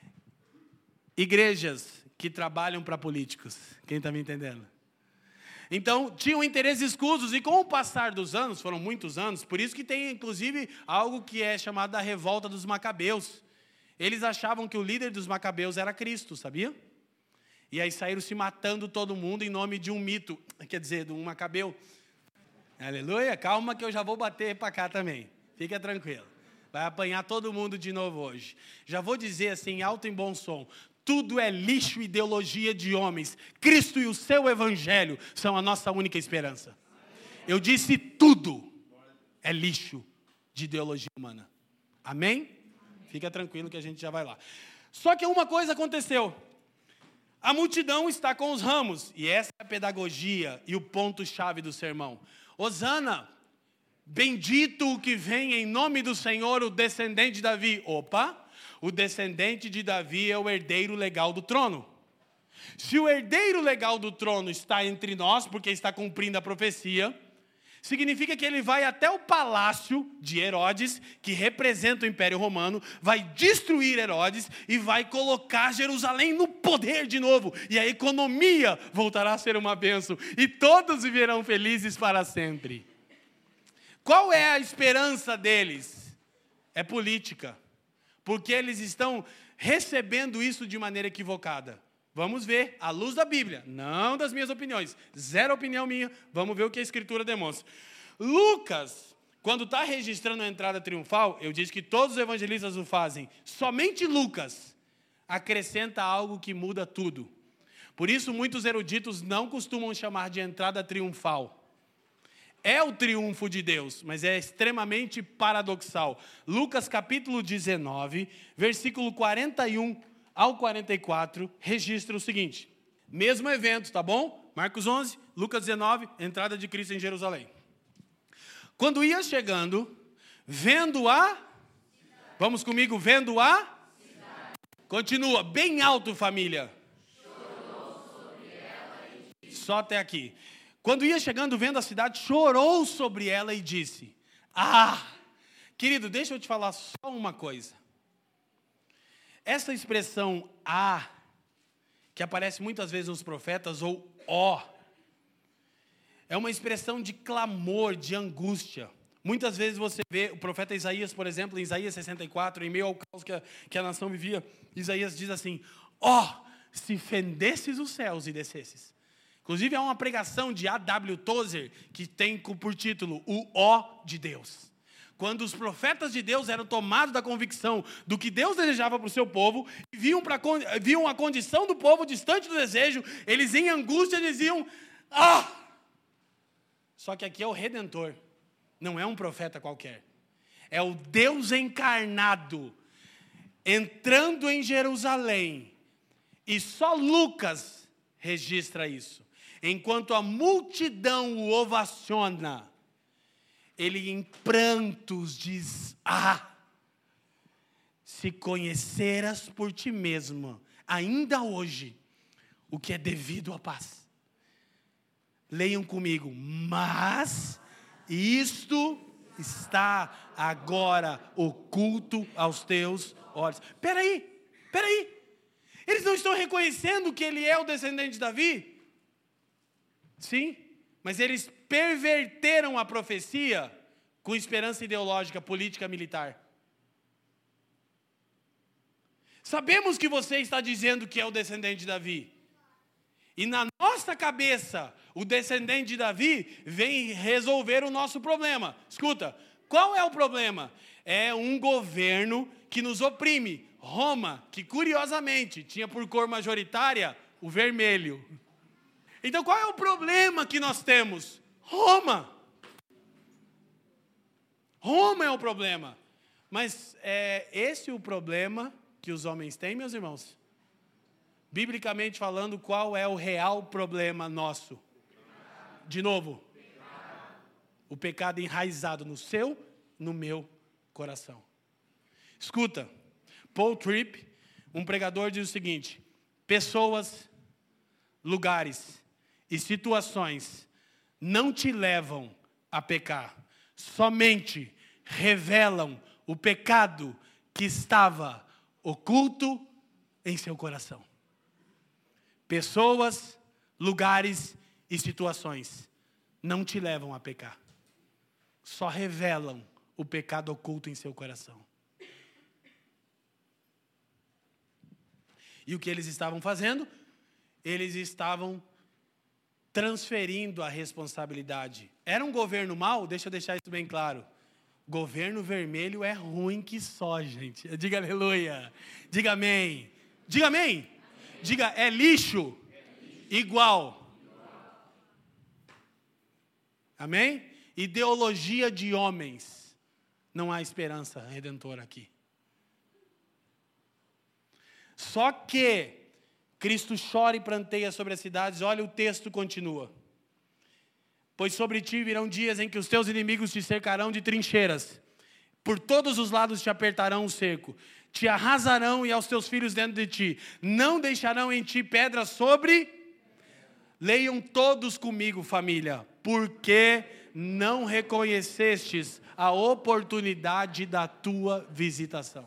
igrejas que trabalham para políticos. Quem está me entendendo? Então, tinham interesses escusos, e com o passar dos anos, foram muitos anos, por isso que tem, inclusive, algo que é chamado da revolta dos macabeus. Eles achavam que o líder dos macabeus era Cristo, sabia? E aí saíram se matando todo mundo em nome de um mito, quer dizer, de um macabeu. Aleluia, calma que eu já vou bater para cá também. Fica tranquilo. Vai apanhar todo mundo de novo hoje. Já vou dizer assim, alto e bom som. Tudo é lixo e ideologia de homens. Cristo e o seu evangelho são a nossa única esperança. Eu disse tudo é lixo de ideologia humana. Amém? Fica tranquilo que a gente já vai lá. Só que uma coisa aconteceu. A multidão está com os ramos. E essa é a pedagogia e o ponto-chave do sermão. Hosana, bendito o que vem em nome do Senhor, o descendente de Davi. Opa! O descendente de Davi é o herdeiro legal do trono. Se o herdeiro legal do trono está entre nós, porque está cumprindo a profecia, significa que ele vai até o palácio de Herodes, que representa o Império Romano, vai destruir Herodes e vai colocar Jerusalém no poder de novo. E a economia voltará a ser uma bênção. E todos viverão felizes para sempre. Qual é a esperança deles? É política. Porque eles estão recebendo isso de maneira equivocada. Vamos ver, à luz da Bíblia, não das minhas opiniões, zero opinião minha, vamos ver o que a Escritura demonstra. Lucas, quando está registrando a entrada triunfal, eu disse que todos os evangelistas o fazem, somente Lucas acrescenta algo que muda tudo. Por isso, muitos eruditos não costumam chamar de entrada triunfal. É o triunfo de Deus, mas é extremamente paradoxal. Lucas capítulo dezenove, versículo quarenta e um ao quarenta e quatro, registra o seguinte. Mesmo evento, tá bom? Marcos onze, Lucas dezenove, entrada de Cristo em Jerusalém. Quando ia chegando, vendo a... Vamos comigo, vendo a... Continua, bem alto, família. Só até aqui. Quando ia chegando, vendo a cidade, chorou sobre ela e disse, ah, querido, deixa eu te falar só uma coisa. Essa expressão, ah, que aparece muitas vezes nos profetas, ou ó, é uma expressão de clamor, de angústia. Muitas vezes você vê o profeta Isaías, por exemplo, em Isaías sessenta e quatro, em meio ao caos que a, que a nação vivia, Isaías diz assim, ó, se fendesses os céus e descesses. Inclusive, há uma pregação de A W Tozer que tem por título O Ó de Deus. Quando os profetas de Deus eram tomados da convicção do que Deus desejava para o seu povo, e viam, pra, viam a condição do povo distante do desejo, eles em angústia diziam, ah, Só que aqui é o Redentor, não é um profeta qualquer. É o Deus encarnado, entrando em Jerusalém. E só Lucas registra isso. Enquanto a multidão o ovaciona, ele em prantos diz: ah, se conheceras por ti mesmo, ainda hoje, o que é devido à paz. Leiam comigo. Mas isto está agora oculto aos teus olhos. Peraí, peraí. Eles não estão reconhecendo que ele é o descendente de Davi? Sim, mas eles perverteram a profecia com esperança ideológica, política, militar. Sabemos que você está dizendo que é o descendente de Davi. E na nossa cabeça, o descendente de Davi vem resolver o nosso problema. Escuta, qual é o problema? É um governo que nos oprime. Roma, que curiosamente tinha por cor majoritária o vermelho. Então qual é o problema que nós temos? Roma. Roma é o problema. Mas é esse o problema que os homens têm, meus irmãos? Biblicamente falando, qual é o real problema nosso? De novo, o pecado enraizado no seu, no meu coração. Escuta, Paul Tripp, um pregador, diz o seguinte: pessoas, lugares e situações não te levam a pecar, somente revelam o pecado que estava oculto em seu coração. Pessoas, lugares e situações não te levam a pecar, só revelam o pecado oculto em seu coração. E o que eles estavam fazendo? Eles estavam transferindo a responsabilidade. Era um governo mau? Deixa eu deixar isso bem claro. Governo vermelho é ruim que só, gente. Diga aleluia. Diga amém. Diga amém. Amém. Diga é lixo. É lixo. Igual. Igual. Amém? Ideologia de homens. Não há esperança redentora aqui. Só que Cristo chora e pranteia sobre as cidades. Olha, o texto continua. Pois sobre ti virão dias em que os teus inimigos te cercarão de trincheiras. Por todos os lados te apertarão o cerco. Te arrasarão e aos teus filhos dentro de ti. Não deixarão em ti pedra sobre... Leiam todos comigo, família. Porque não reconhecestes a oportunidade da tua visitação.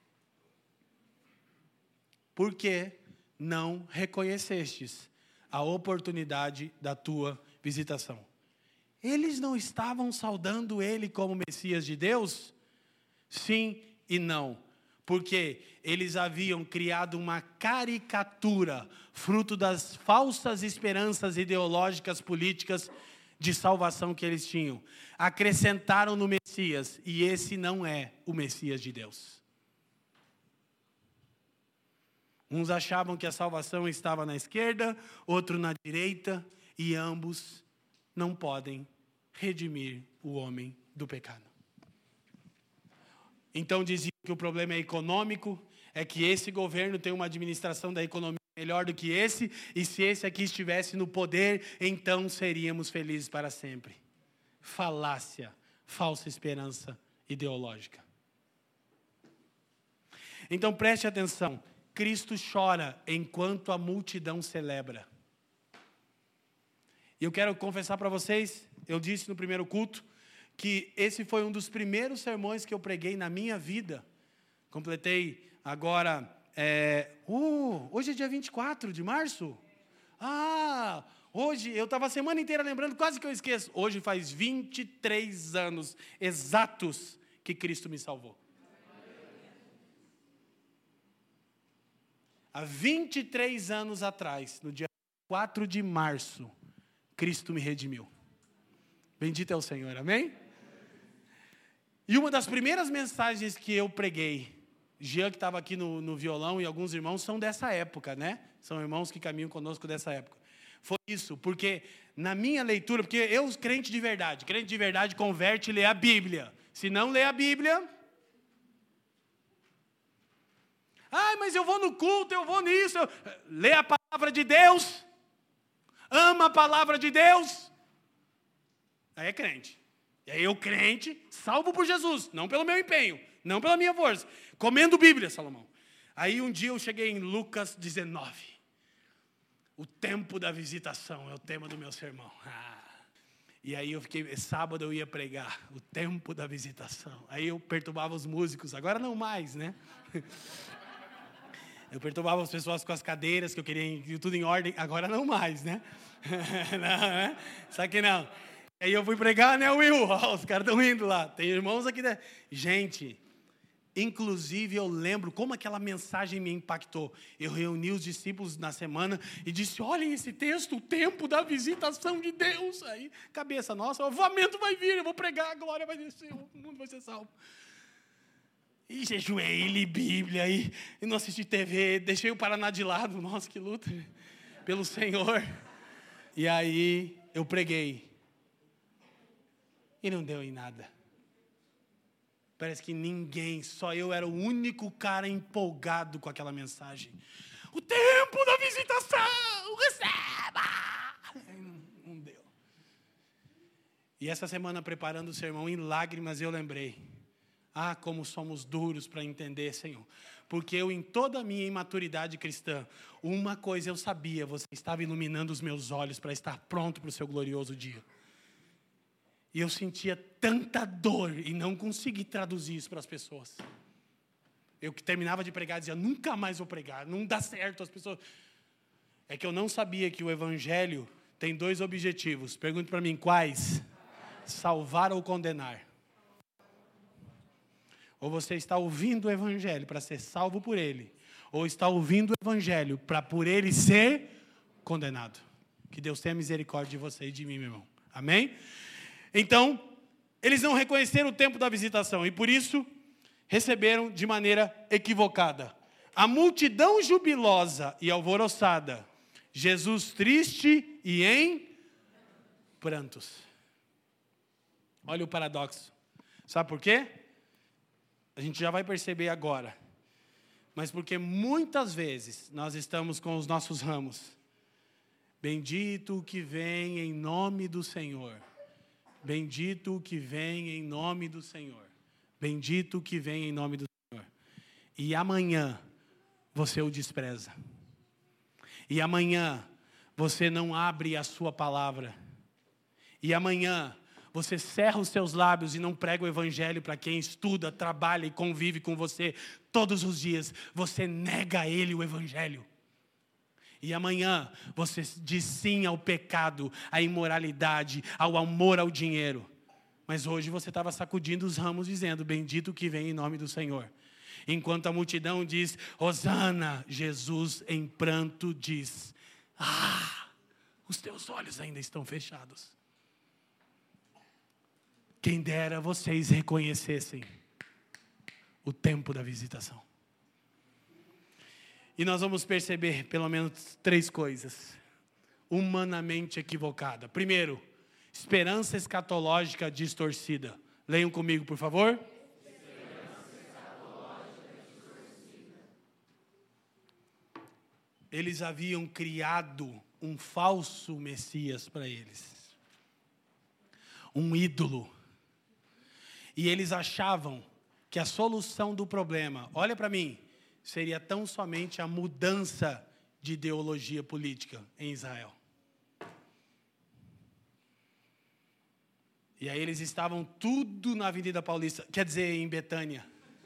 Porque não reconhecestes a oportunidade da tua visitação. Eles não estavam saudando ele como Messias de Deus? Sim e não. Porque eles haviam criado uma caricatura, fruto das falsas esperanças ideológicas, políticas de salvação que eles tinham. Acrescentaram no Messias, e esse não é o Messias de Deus. Uns achavam que a salvação estava na esquerda, outro na direita, e ambos não podem redimir o homem do pecado. Então diziam que o problema é econômico, é que esse governo tem uma administração da economia melhor do que esse, e se esse aqui estivesse no poder, então seríamos felizes para sempre. Falácia, falsa esperança ideológica. Então preste atenção. Cristo chora enquanto a multidão celebra. E eu quero confessar para vocês, eu disse no primeiro culto, que esse foi um dos primeiros sermões que eu preguei na minha vida. Completei agora, é, uh, hoje é dia vinte e quatro de março? Ah, hoje, eu estava a semana inteira lembrando, quase que eu esqueço. Hoje faz vinte e três anos exatos que Cristo me salvou. Há vinte e três anos atrás, no dia quatro de março, Cristo me redimiu. Bendito é o Senhor, amém? E uma das primeiras mensagens que eu preguei, Jean, que estava aqui no, no violão, e alguns irmãos são dessa época, né? São irmãos que caminham conosco dessa época. foi isso, porque na minha leitura, porque eu, crente de verdade, crente de verdade converte e lê a Bíblia. Se não lê a Bíblia... Ah, mas eu vou no culto, eu vou nisso. Eu... Lê a palavra de Deus. Ama a palavra de Deus. Aí é crente. E aí eu, crente, salvo por Jesus. Não pelo meu empenho, não pela minha força. Comendo Bíblia, Salomão. Aí um dia eu cheguei em Lucas dezenove. O tempo da visitação é o tema do meu sermão. Ah. E aí eu fiquei, sábado eu ia pregar. O tempo da visitação. Aí eu perturbava os músicos. Agora não mais, né? Eu perturbava as pessoas com as cadeiras, que eu queria tudo em ordem. Agora não mais, né? Não, né? Só que não. Aí eu fui pregar, né, Will? Oh, os caras estão indo lá. Tem irmãos aqui. Né? Gente, inclusive eu lembro como aquela mensagem me impactou. Eu reuni os discípulos na semana e disse, olhem esse texto, o tempo da visitação de Deus. Aí, cabeça nossa, o avivamento vai vir, eu vou pregar, a glória vai descer, o mundo vai ser salvo. E jejuei, li Bíblia, e, e não assisti T V, deixei o Paraná de lado. Nossa, que luta pelo Senhor. E aí eu preguei. E não deu em nada. Parece que ninguém, só eu era o único cara empolgado com aquela mensagem. O tempo da visitação, receba! Não, não deu. E essa semana, preparando o sermão em lágrimas, eu lembrei. Ah, como somos duros para entender, Senhor. Porque eu, em toda a minha imaturidade cristã, uma coisa eu sabia, você estava iluminando os meus olhos para estar pronto para o seu glorioso dia. E eu sentia tanta dor e não consegui traduzir isso para as pessoas. Eu que terminava de pregar, dizia, nunca mais vou pregar, não dá certo. As pessoas... É que eu não sabia que o evangelho tem dois objetivos. Pergunte para mim, quais? Salvar ou condenar. Ou você está ouvindo o evangelho para ser salvo por ele, ou está ouvindo o evangelho para por ele ser condenado. Que Deus tenha misericórdia de você e de mim, meu irmão. Amém? Então, eles não reconheceram o tempo da visitação e por isso receberam de maneira equivocada. A multidão jubilosa e alvoroçada, Jesus triste e em prantos. Olha o paradoxo. Sabe por quê? A gente já vai perceber agora. Mas porque muitas vezes nós estamos com os nossos ramos. Bendito o que vem em nome do Senhor. Bendito o que vem em nome do Senhor. Bendito o que vem em nome do Senhor. E amanhã você o despreza. E amanhã você não abre a sua palavra. E amanhã você cerra os seus lábios e não prega o evangelho para quem estuda, trabalha e convive com você todos os dias. Você nega a ele o evangelho. E amanhã você diz sim ao pecado, à imoralidade, ao amor ao dinheiro. Mas hoje você estava sacudindo os ramos dizendo, bendito que vem em nome do Senhor. Enquanto a multidão diz, Hosana, Jesus em pranto diz, ah, os teus olhos ainda estão fechados. Quem dera vocês reconhecessem o tempo da visitação. E nós vamos perceber pelo menos três coisas humanamente equivocadas. Primeiro, esperança escatológica distorcida. Leiam comigo, por favor. Esperança escatológica distorcida. Eles haviam criado um falso Messias para eles. Um ídolo. E eles achavam que a solução do problema, olha para mim, seria tão somente a mudança de ideologia política em Israel. E aí eles estavam tudo na Avenida Paulista, quer dizer, em Betânia.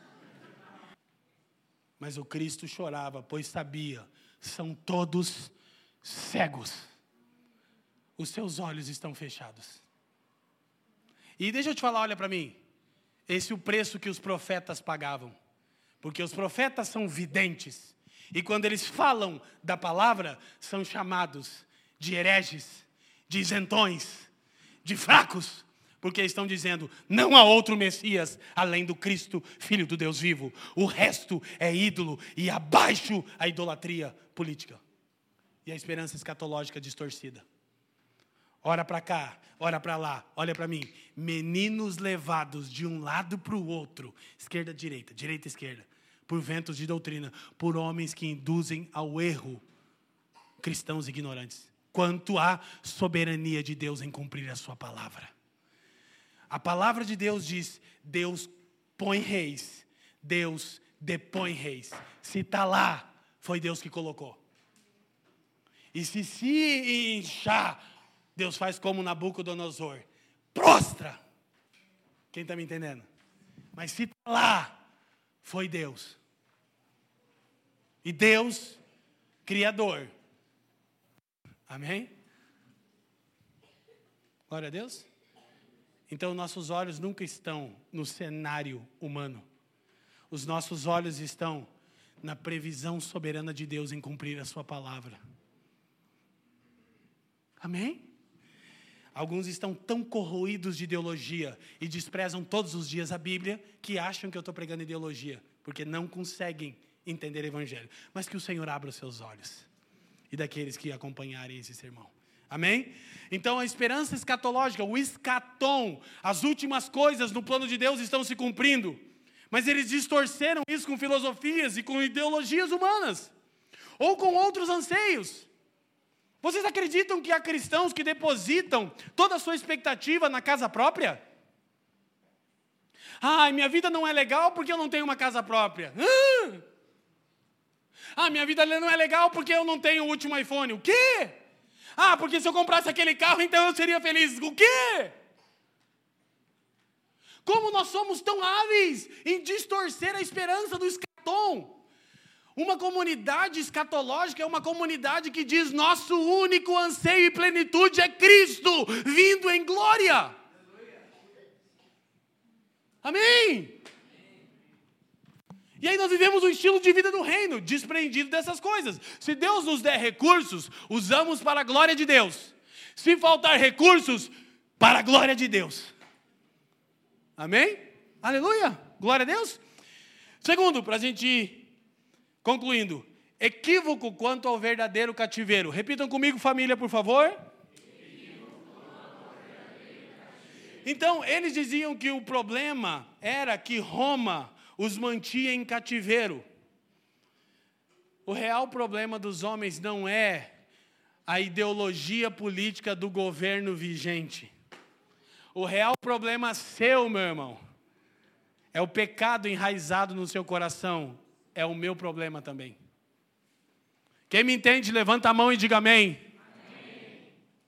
Mas o Cristo chorava, pois sabia, são todos cegos. Os seus olhos estão fechados. E deixa eu te falar, olha para mim. Esse é o preço que os profetas pagavam. Porque os profetas são videntes. E quando eles falam da palavra, são chamados de hereges, de isentões, de fracos. Porque estão dizendo, não há outro Messias além do Cristo, Filho do Deus vivo. O resto é ídolo e abaixo a idolatria política. e a esperança escatológica distorcida. Ora para cá, ora para lá, olha para mim. Meninos levados de um lado para o outro, esquerda, direita, direita, esquerda, por ventos de doutrina, por homens que induzem ao erro cristãos ignorantes, quanto à soberania de Deus em cumprir a sua palavra. A palavra de Deus diz, Deus põe reis, Deus depõe reis. Se está lá, foi Deus que colocou. E se se inchar, Deus faz como Nabucodonosor, prostra. Quem está me entendendo? Mas se está lá, foi Deus. E Deus, Criador. Amém? Glória a Deus. Então nossos olhos nunca estão no cenário humano. Os nossos olhos estão na previsão soberana de Deus em cumprir a sua palavra. Amém? Alguns estão tão corroídos de ideologia e desprezam todos os dias a Bíblia que acham que eu estou pregando ideologia, porque não conseguem entender o Evangelho. Mas que o Senhor abra os seus olhos e daqueles que acompanharem esse sermão. Amém? Então a esperança escatológica, o escatom, as últimas coisas no plano de Deus estão se cumprindo. Mas eles distorceram isso com filosofias e com ideologias humanas. Ou com outros anseios. Vocês acreditam que há cristãos que depositam toda a sua expectativa na casa própria? Ah, minha vida não é legal porque eu não tenho uma casa própria. Ah, ah minha vida não é legal porque eu não tenho o último iPhone. O quê? Ah, porque se eu comprasse aquele carro, então eu seria feliz. O quê? Como nós somos tão hábeis em distorcer a esperança do escatom. Uma comunidade escatológica é uma comunidade que diz nosso único anseio e plenitude é Cristo, vindo em glória. Amém? E aí nós vivemos um estilo de vida do reino, desprendido dessas coisas. Se Deus nos der recursos, usamos para a glória de Deus. Se faltar recursos, para a glória de Deus. Amém? Aleluia! Glória a Deus. Segundo, para a gente ir concluindo. Equívoco quanto ao verdadeiro cativeiro. Repitam comigo, família, por favor. Então, eles diziam que o problema era que Roma os mantinha em cativeiro. O real problema dos homens não é a ideologia política do governo vigente. O real problema seu, meu irmão, é o pecado enraizado no seu coração. É o meu problema também. Quem me entende, levanta a mão e diga amém. Amém.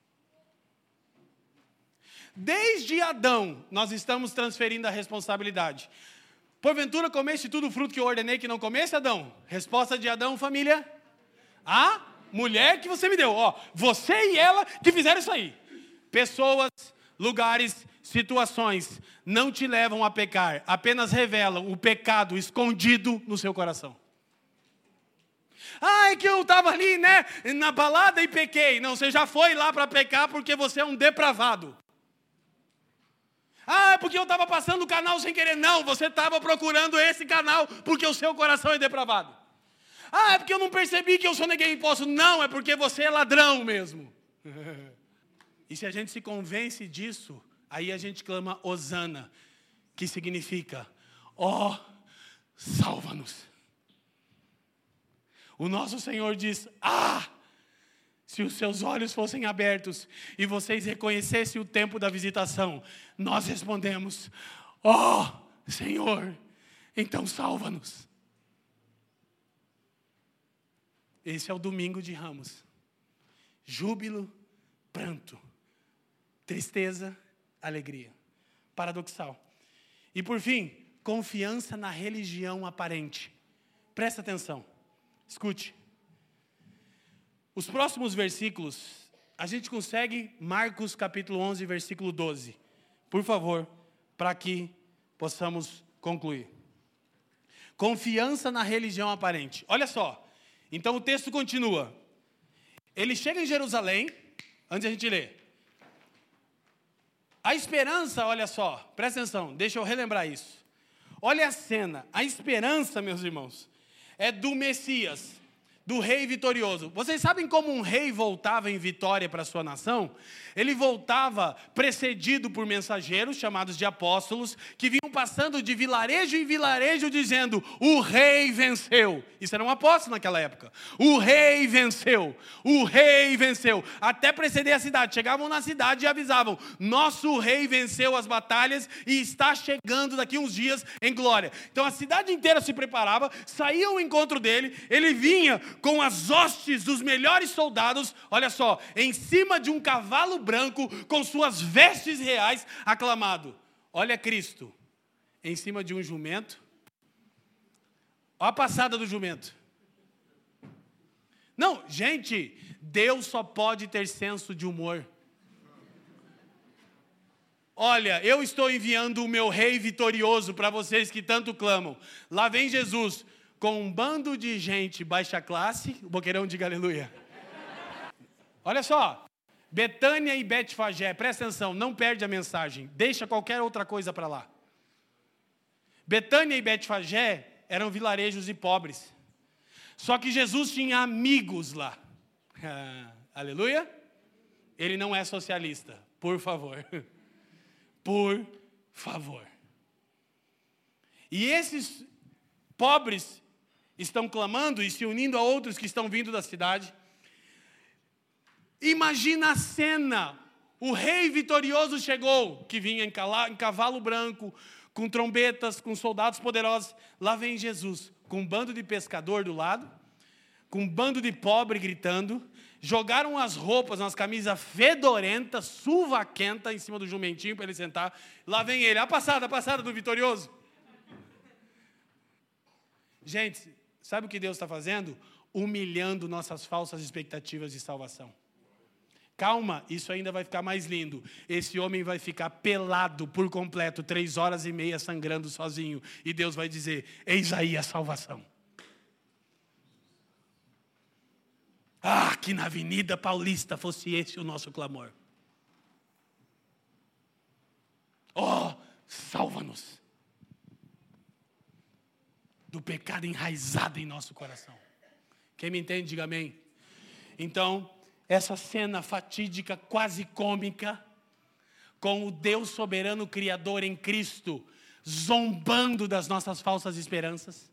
Desde Adão, nós estamos transferindo a responsabilidade. Porventura comeste tudo o fruto que eu ordenei que não comesse, Adão? Resposta de Adão, família? A mulher que você me deu. Ó, você e ela que fizeram isso aí. Pessoas, lugares, situações não te levam a pecar, apenas revelam o pecado escondido no seu coração. Ah, é que eu estava ali, né, na balada e pequei. Não, você já foi lá para pecar porque você é um depravado. Ah, é porque eu estava passando o canal sem querer. Não, você estava procurando esse canal porque o seu coração é depravado. Ah, é porque eu não percebi que eu soneguei imposto. Não, é porque você é ladrão mesmo. E se a gente se convence disso, aí a gente clama Hosana, que significa, ó, oh, salva-nos. O nosso Senhor diz, ah, se os seus olhos fossem abertos e vocês reconhecessem o tempo da visitação, nós respondemos, ó, oh, Senhor, então salva-nos. Esse é o domingo de Ramos. Júbilo, pranto, tristeza, alegria. Paradoxal. E por fim, confiança na religião aparente. Presta atenção. Escute. Os próximos versículos, a gente consegue Marcos capítulo onze, versículo doze. Por favor, para que possamos concluir. Confiança na religião aparente. Olha só. Então o texto continua. Ele chega em Jerusalém, antes de a gente ler. A esperança, olha só, presta atenção, deixa eu relembrar isso. Olha a cena, a esperança, meus irmãos, é do Messias, do rei vitorioso. Vocês sabem como um rei voltava em vitória para a sua nação? Ele voltava precedido por mensageiros, chamados de apóstolos, que vinham passando de vilarejo em vilarejo, dizendo, o rei venceu. Isso era um apóstolo naquela época. O rei venceu, o rei venceu. Até preceder a cidade. Chegavam na cidade e avisavam, nosso rei venceu as batalhas e está chegando daqui uns dias em glória. Então a cidade inteira se preparava, saía ao encontro dele, ele vinha com as hostes dos melhores soldados, olha só, em cima de um cavalo branco, com suas vestes reais, aclamado. Olha Cristo, em cima de um jumento. Olha a passada do jumento. Não, gente, Deus só pode ter senso de humor. Olha, eu estou enviando o meu rei vitorioso para vocês que tanto clamam. Lá vem Jesus, com um bando de gente baixa classe, o boqueirão diga aleluia. Olha só, Betânia e Betfagé, presta atenção, não perde a mensagem, deixa qualquer outra coisa para lá. Betânia e Betfagé eram vilarejos e pobres, só que Jesus tinha amigos lá. Ah, aleluia? Ele não é socialista, por favor. Por favor. E esses pobres estão clamando e se unindo a outros que estão vindo da cidade. Imagina a cena. O rei vitorioso chegou, que vinha em cavalo branco, com trombetas, com soldados poderosos. Lá vem Jesus, com um bando de pescador do lado, com um bando de pobre gritando. Jogaram as roupas, umas camisas fedorentas, suvaquenta em cima do jumentinho para ele sentar. Lá vem ele, a passada, a passada do vitorioso. Gente, sabe o que Deus está fazendo? Humilhando nossas falsas expectativas de salvação. Calma, isso ainda vai ficar mais lindo. Esse homem vai ficar pelado por completo, três horas e meia sangrando sozinho. E Deus vai dizer, eis aí a salvação. Ah, que na Avenida Paulista fosse esse o nosso clamor. Oh, salva-nos do pecado enraizado em nosso coração. Quem me entende, diga amém. Então, essa cena fatídica, quase cômica, com o Deus soberano criador em Cristo, zombando das nossas falsas esperanças.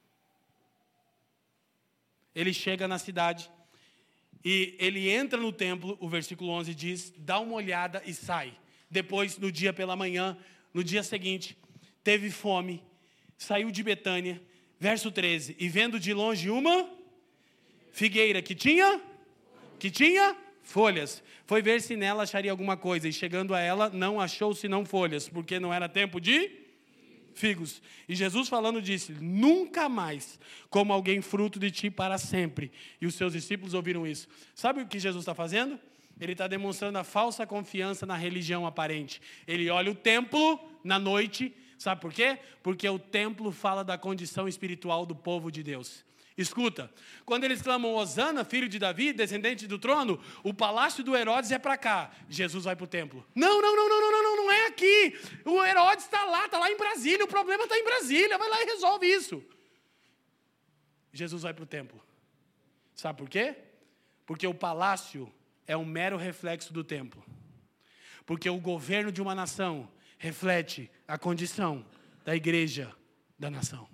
Ele chega na cidade. E ele entra no templo, o versículo onze diz, dá uma olhada e sai. Depois, no dia pela manhã, no dia seguinte, teve fome, saiu de Betânia. Verso treze, e vendo de longe uma figueira que tinha, que tinha folhas. Foi ver se nela acharia alguma coisa. E chegando a ela, não achou senão folhas, porque não era tempo de figos. E Jesus falando disse, nunca mais como alguém fruto de ti para sempre. E os seus discípulos ouviram isso. Sabe o que Jesus está fazendo? Ele está demonstrando a falsa confiança na religião aparente. Ele olha o templo na noite, sabe por quê? Porque o templo fala da condição espiritual do povo de Deus. Escuta, quando eles clamam Hosana, filho de Davi, descendente do trono, o palácio do Herodes é para cá, Jesus vai para o templo. Não, não, não, não, não, não, não é aqui. O Herodes está lá, está lá em Brasília, o problema está em Brasília, vai lá e resolve isso. Jesus vai para o templo. Sabe por quê? Porque o palácio é um mero reflexo do templo. Porque o governo de uma nação reflete a condição da igreja da nação.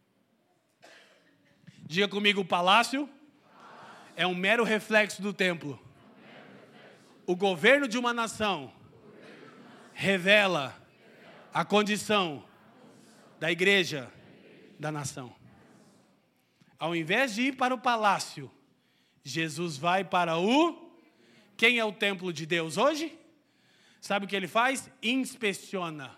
Diga comigo, o palácio é um mero reflexo do templo. O governo de uma nação revela a condição da igreja da nação. Ao invés de ir para o palácio, Jesus vai para o... Quem é o templo de Deus hoje? Sabe o que ele faz? Inspeciona.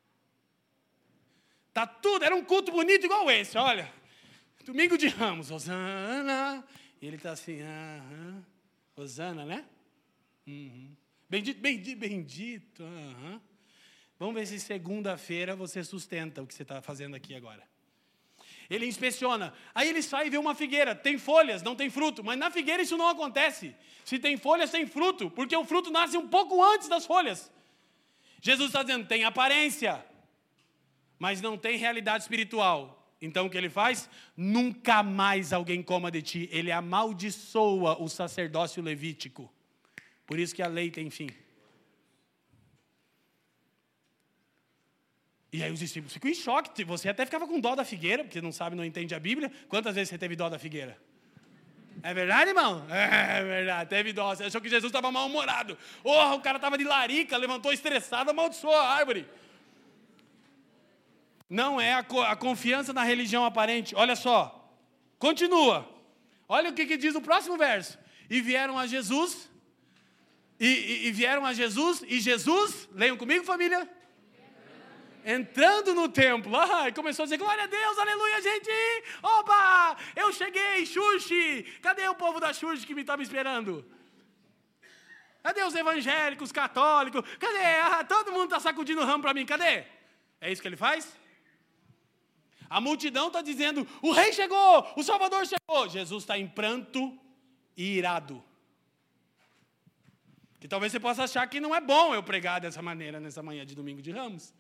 Tá tudo, era um culto bonito igual esse, olha. Domingo de Ramos, Hosana. E ele está assim, aham. Hosana, né? Uhum. Bendito, bendito, bendito. Aham. Vamos ver se segunda-feira você sustenta o que você está fazendo aqui agora. Ele inspeciona. Aí ele sai e vê uma figueira. Tem folhas, não tem fruto. Mas na figueira isso não acontece. Se tem folhas, tem fruto. Porque o fruto nasce um pouco antes das folhas. Jesus está dizendo, tem aparência, mas não tem realidade espiritual. Então o que ele faz? Nunca mais alguém coma de ti. Ele amaldiçoa o sacerdócio levítico. Por isso que a lei tem fim. E aí os discípulos ficam em choque. Você até ficava com dó da figueira, porque não sabe, não entende a Bíblia. Quantas vezes você teve dó da figueira? É verdade, irmão? É verdade, teve dó. Você achou que Jesus estava mal-humorado. Oh, o cara estava de larica, levantou estressado, amaldiçoou a árvore. Não é a, co- a confiança na religião aparente. Olha só, continua. Olha o que, que diz o próximo verso. E vieram a Jesus, e, e, e vieram a Jesus, e Jesus, leiam comigo, família? Entrando no templo, ah, começou a dizer, glória a Deus, aleluia, gente, opa, eu cheguei, Xuxi, cadê o povo da Xuxi que me estava esperando? Cadê os evangélicos, católicos, cadê? Ah, todo mundo está sacudindo o ramo para mim, cadê? É isso que ele faz? A multidão está dizendo, o rei chegou, o Salvador chegou, Jesus está em pranto e irado. Que talvez você possa achar que não é bom eu pregar dessa maneira, nessa manhã de domingo de Ramos.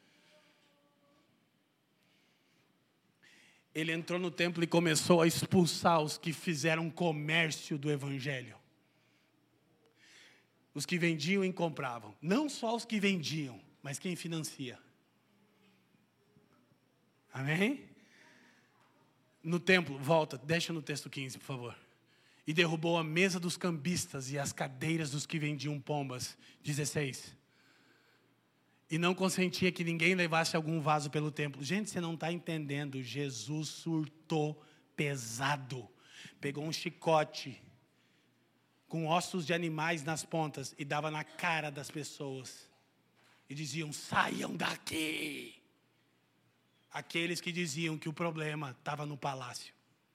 Ele entrou no templo e começou a expulsar os que fizeram comércio do evangelho. Os que vendiam e compravam. Não só os que vendiam, mas quem financia. Amém? No templo, volta, deixa no texto quinze, por favor. E derrubou a mesa dos cambistas e as cadeiras dos que vendiam pombas. dezesseis. E não consentia que ninguém levasse algum vaso pelo templo. Gente, você não está entendendo. Jesus surtou pesado. Pegou um chicote com ossos de animais nas pontas e dava na cara das pessoas. E diziam, saiam daqui. Aqueles que diziam que o problema estava no palácio.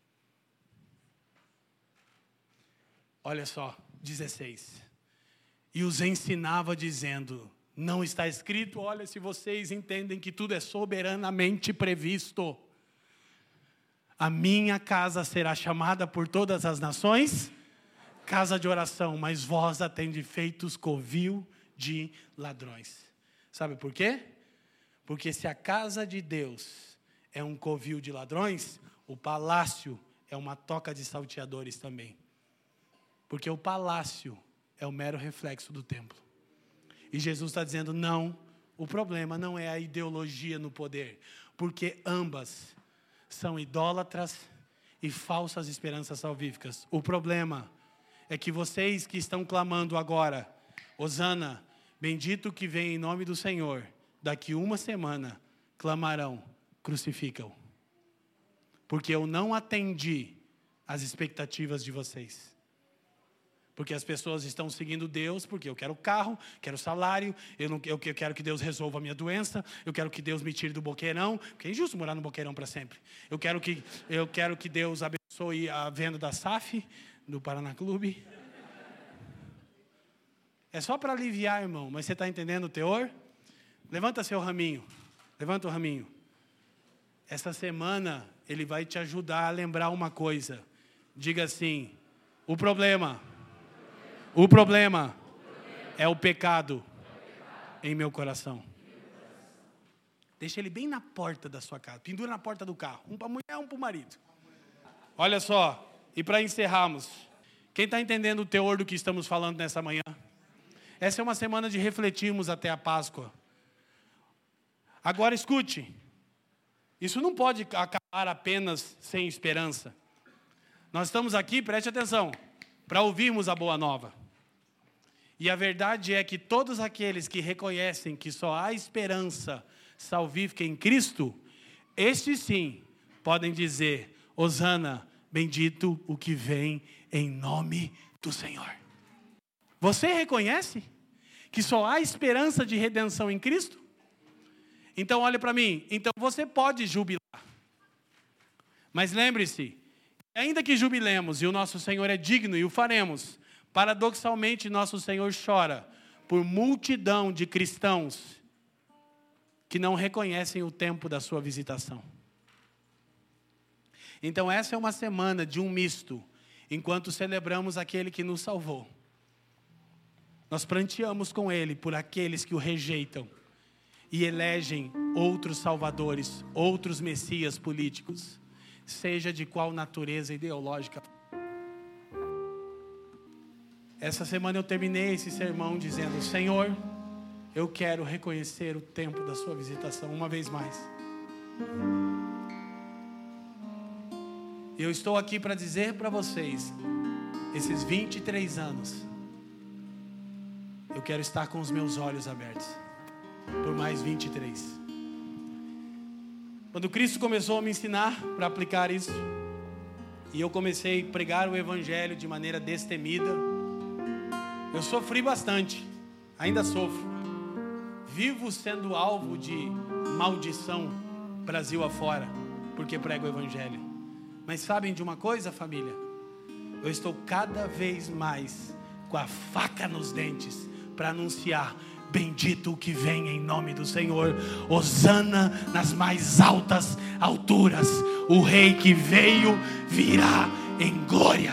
Olha só, dezesseis. E os ensinava dizendo, não está escrito, olha, se vocês entendem que tudo é soberanamente previsto. A minha casa será chamada por todas as nações, casa de oração, mas vós a tendes feitos covil de ladrões. Sabe por quê? Porque se a casa de Deus é um covil de ladrões, o palácio é uma toca de salteadores também. Porque o palácio é o mero reflexo do templo. E Jesus está dizendo, não, o problema não é a ideologia no poder, porque ambas são idólatras e falsas esperanças salvíficas. O problema é que vocês que estão clamando agora, Hosana, bendito que vem em nome do Senhor, daqui uma semana clamarão, crucificam. Porque eu não atendi às expectativas de vocês. Porque as pessoas estão seguindo Deus, porque eu quero carro, quero salário, eu, não, eu quero que Deus resolva a minha doença, eu quero que Deus me tire do boqueirão, porque é injusto morar no boqueirão para sempre. Eu quero, que, eu quero que Deus abençoe a venda da S A F, do Paraná Clube. É só para aliviar, irmão, mas você está entendendo o teor? Levanta seu raminho, levanta o raminho. Essa semana, ele vai te ajudar a lembrar uma coisa. Diga assim, o problema... O problema é o pecado em meu coração. Deixa ele bem na porta da sua casa. Pendura na porta do carro. Um para a mulher, um para o marido. Olha só. E para encerrarmos. Quem está entendendo o teor do que estamos falando nessa manhã? Essa é uma semana de refletirmos até a Páscoa. Agora escute. Isso não pode acabar apenas sem esperança. Nós estamos aqui, preste atenção, para ouvirmos a boa nova. E a verdade é que todos aqueles que reconhecem que só há esperança salvífica em Cristo, estes sim podem dizer, Hosana, bendito o que vem em nome do Senhor. Você reconhece que só há esperança de redenção em Cristo? Então olhe para mim, então você pode jubilar. Mas lembre-se, ainda que jubilemos e o nosso Senhor é digno e o faremos, paradoxalmente, nosso Senhor chora por multidão de cristãos que não reconhecem o tempo da sua visitação. Então, essa é uma semana de um misto, enquanto celebramos aquele que nos salvou. Nós pranteamos com Ele por aqueles que o rejeitam e elegem outros salvadores, outros messias políticos, seja de qual natureza ideológica. Essa semana eu terminei esse sermão dizendo: Senhor, eu quero reconhecer o tempo da sua visitação uma vez mais. Eu estou aqui para dizer para vocês, esses vinte e três anos, eu quero estar com os meus olhos abertos por mais vinte e três. Quando Cristo começou a me ensinar para aplicar isso, e eu comecei a pregar o Evangelho de maneira destemida, eu sofri bastante, ainda sofro. Vivo sendo alvo de maldição Brasil afora, porque prego o Evangelho. Mas sabem de uma coisa, família? Eu estou cada vez mais com a faca nos dentes para anunciar: bendito o que vem em nome do Senhor, hosana nas mais altas alturas, o rei que veio virá em glória.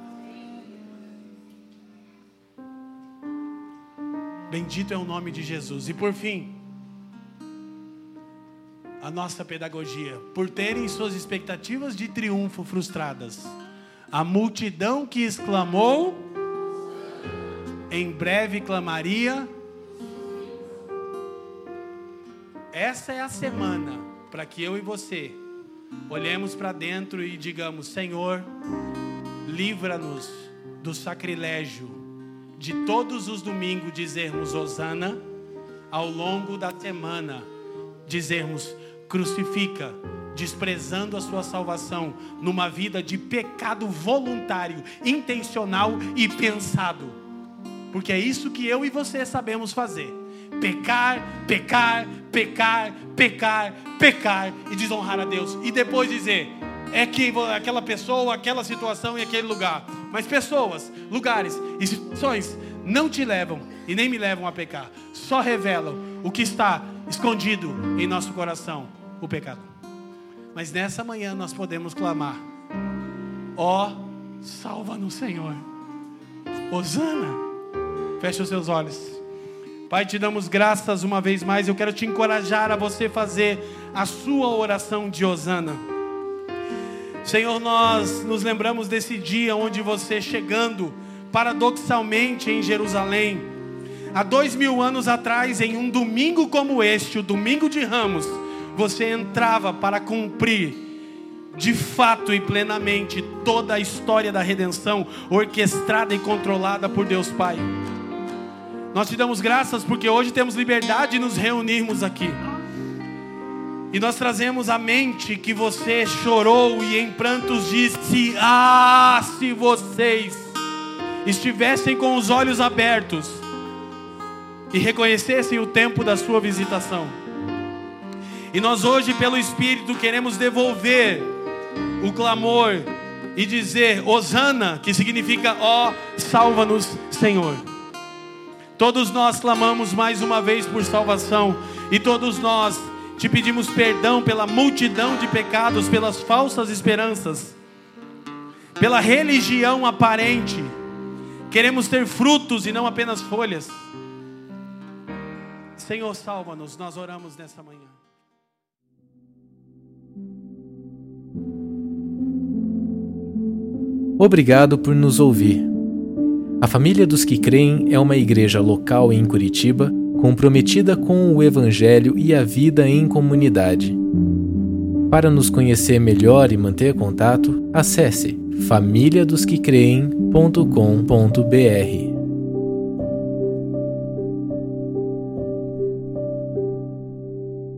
Bendito é o nome de Jesus. E por fim, a nossa pedagogia, por terem suas expectativas de triunfo frustradas, a multidão que exclamou, em breve clamaria. Essa é a semana para que eu e você olhemos para dentro e digamos: Senhor, livra-nos do sacrilégio de todos os domingos dizermos hosana, ao longo da semana dizermos crucifica, desprezando a sua salvação numa vida de pecado voluntário, intencional e pensado. Porque é isso que eu e você sabemos fazer: pecar, pecar, pecar, pecar, pecar e desonrar a Deus. E depois dizer: é que aquela pessoa, aquela situação e aquele lugar. Mas pessoas, lugares e situações não te levam e nem me levam a pecar. Só revelam o que está escondido em nosso coração, o pecado. Mas nessa manhã nós podemos clamar: ó, salva-nos, Senhor. Hosana. Feche os seus olhos. Pai, te damos graças uma vez mais. Eu quero te encorajar a você fazer a sua oração de hosana. Senhor, nós nos lembramos desse dia onde você, chegando paradoxalmente em Jerusalém, há dois mil anos atrás, em um domingo como este, o domingo de Ramos, você entrava para cumprir de fato e plenamente toda a história da redenção, orquestrada e controlada por Deus Pai. Nós te damos graças porque hoje temos liberdade de nos reunirmos aqui. E nós trazemos à mente que você chorou e em prantos disse: ah, se vocês estivessem com os olhos abertos e reconhecessem o tempo da sua visitação. E nós hoje, pelo Espírito, queremos devolver o clamor e dizer hosana, que significa ó, salva-nos, Senhor. Todos nós clamamos mais uma vez por salvação, e todos nós te pedimos perdão pela multidão de pecados, pelas falsas esperanças, pela religião aparente. Queremos ter frutos e não apenas folhas. Senhor, salva-nos, nós oramos nessa manhã. Obrigado por nos ouvir. A Família dos que Creem é uma igreja local em Curitiba, comprometida com o Evangelho e a vida em comunidade. Para nos conhecer melhor e manter contato, acesse família dos que creem ponto com ponto br.